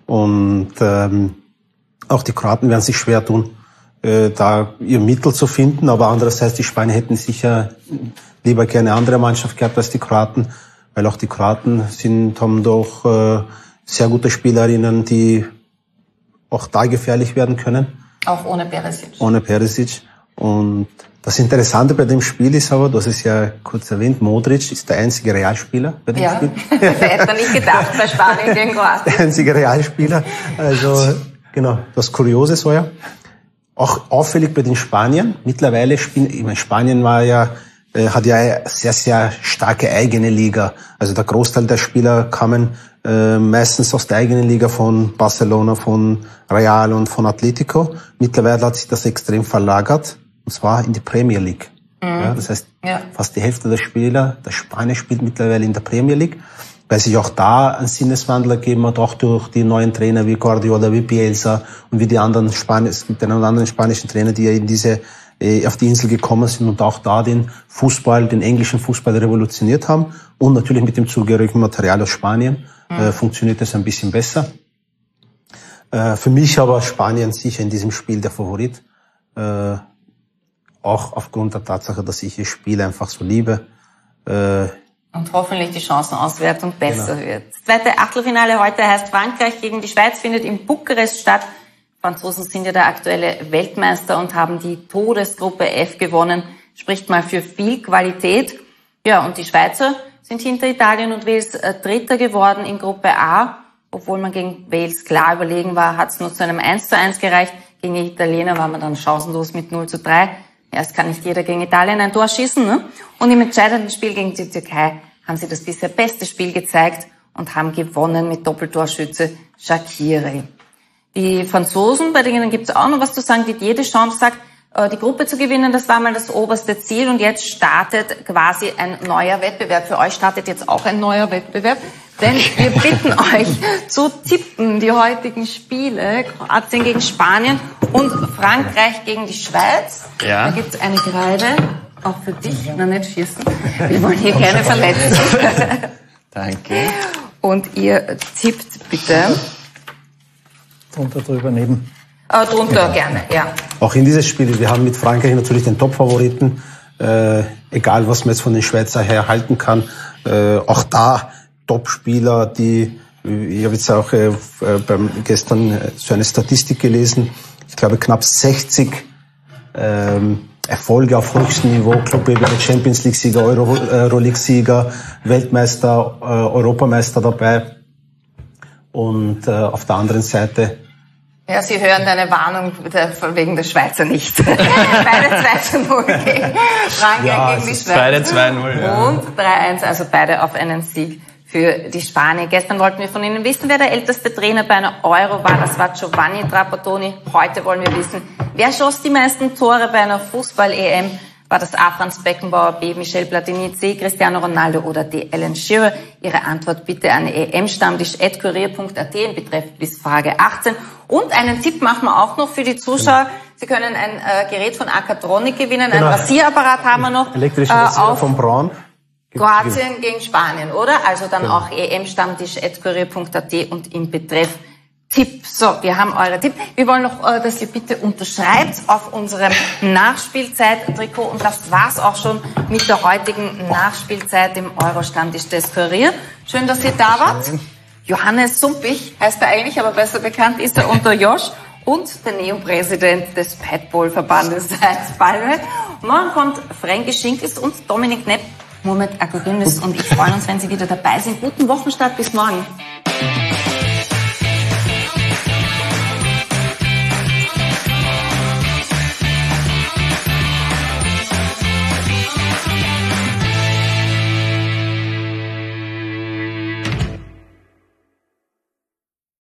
Speaker 5: Und ähm, auch die Kroaten werden sich schwer tun, äh, da ihr Mittel zu finden. Aber andererseits, die Spanier hätten sicher lieber gerne eine andere Mannschaft gehabt als die Kroaten, weil auch die Kroaten sind, haben doch äh, sehr gute Spielerinnen, die auch da gefährlich werden können.
Speaker 2: Auch ohne Perisic.
Speaker 5: Ohne Perisic. Und das Interessante bei dem Spiel ist aber, du hast es ja kurz erwähnt, Modric ist der einzige Realspieler bei dem
Speaker 2: ja.
Speaker 5: Spiel.
Speaker 2: Das hätte man nicht gedacht bei Spanien gegen Kroatien.
Speaker 5: Der einzige Realspieler. Also, genau, das Kuriose so ja. Auch auffällig bei den Spaniern. Mittlerweile spielen, ich meine, Spanien war ja, äh, hat ja eine sehr, sehr starke eigene Liga. Also der Großteil der Spieler kamen äh, meistens aus der eigenen Liga von Barcelona, von Real und von Atletico. Mittlerweile hat sich das extrem verlagert. Und zwar in die Premier League. Mhm. Ja, das heißt, ja. fast die Hälfte der Spieler, der Spanier spielt mittlerweile in der Premier League, weil sich auch da ein Sinneswandel ergeben hat, auch durch die neuen Trainer wie Guardiola, wie Bielsa und wie die anderen Spanisch, mit den anderen spanischen Trainer, die ja in diese, äh, auf die Insel gekommen sind und auch da den Fußball, den englischen Fußball revolutioniert haben. Und natürlich mit dem zugehörigen Material aus Spanien mhm. äh, funktioniert das ein bisschen besser. Äh, für mich aber Spanien sicher in diesem Spiel der Favorit. Äh, Auch aufgrund der Tatsache, dass ich ihr Spiel einfach so liebe. Äh
Speaker 2: Und hoffentlich die Chancenauswertung besser
Speaker 5: genau.
Speaker 2: wird. Das zweite Achtelfinale heute heißt Frankreich gegen die Schweiz, findet in Bukarest statt. Franzosen sind ja der aktuelle Weltmeister und haben die Todesgruppe F gewonnen. Spricht mal für viel Qualität. Ja, und die Schweizer sind hinter Italien und Wales Dritter geworden in Gruppe A. Obwohl man gegen Wales klar überlegen war, hat es nur zu einem eins zu eins gereicht. Gegen die Italiener war man dann chancenlos mit null zu drei. Ja, es kann nicht jeder gegen Italien ein Tor schießen, ne? Und im entscheidenden Spiel gegen die Türkei haben sie das bisher beste Spiel gezeigt und haben gewonnen mit Doppeltorschütze Shaqiri. Die Franzosen, bei denen gibt es auch noch was zu sagen, die jede Chance sagt, die Gruppe zu gewinnen, das war mal das oberste Ziel und jetzt startet quasi ein neuer Wettbewerb. Für euch startet jetzt auch ein neuer Wettbewerb, denn wir bitten euch zu tippen die heutigen Spiele, Kroatien gegen Spanien und Frankreich gegen die Schweiz.
Speaker 3: Ja.
Speaker 2: Da gibt es eine Kreide, auch für dich, na nicht schießen, wir wollen hier keine verletzen.
Speaker 3: Danke.
Speaker 2: Und ihr tippt bitte.
Speaker 4: Drunter, drüber, neben.
Speaker 2: Äh, drunter gerne, ja.
Speaker 5: Auch in dieses Spiel, wir haben mit Frankreich natürlich den Top-Favoriten, äh, egal was man jetzt von den Schweizer her halten kann. Äh, auch da Top-Spieler, die, ich habe jetzt auch äh, beim gestern so eine Statistik gelesen, ich glaube knapp sechzig ähm, Erfolge auf höchstem Niveau, Club-Ebene, Champions League-Sieger, Euro, Euroleague-Sieger, Weltmeister, äh, Europameister dabei. Und äh, auf der anderen Seite
Speaker 2: ja, Sie hören deine Warnung wegen der Schweizer nicht. Beide zwei zu null gegen Frankreich
Speaker 5: ja,
Speaker 2: gegen die Schweiz.
Speaker 3: Beide zwei null, ja.
Speaker 2: Und drei eins, also beide auf einen Sieg für die Spanier. Gestern wollten wir von Ihnen wissen, wer der älteste Trainer bei einer Euro war. Das war Giovanni Trapattoni. Heute wollen wir wissen, wer schoss die meisten Tore bei einer Fußball-E M? War das A. Franz Beckenbauer, B. Michel Platini, C. Cristiano Ronaldo oder D. Alan Shearer? Ihre Antwort bitte an e m stammtisch at kurier punkt a t in Betreff bis Frage achtzehn. Und einen Tipp machen wir auch noch für die Zuschauer. Sie können ein äh, Gerät von Acatronic gewinnen.
Speaker 5: Genau.
Speaker 2: Ein Rasierapparat haben wir noch.
Speaker 5: Elektrischer
Speaker 2: äh,
Speaker 5: Rasierer
Speaker 2: auf
Speaker 5: von Braun.
Speaker 2: Kroatien gegen Spanien, oder? Also dann
Speaker 5: Genau.
Speaker 2: auch e m stammtisch at kurier punkt a t und im Betreff Tipp. So, wir haben eure Tipp. Wir wollen noch, äh, dass ihr bitte unterschreibt auf unserem Nachspielzeit-Trikot. Und das war's auch schon mit der heutigen Nachspielzeit im Euro-Stammtisch des Kurier. Schön, dass ihr da wart. Johannes Sumpich heißt er eigentlich, aber besser bekannt ist er unter Josh. Und der Neopräsident des Padball-Verbandes Heinz Ballwelt. Morgen kommt Frankie Schinkels und Dominik Knepp, Muhammad Agurinus. Und ich freue uns, wenn Sie wieder dabei sind. Guten Wochenstart, bis morgen.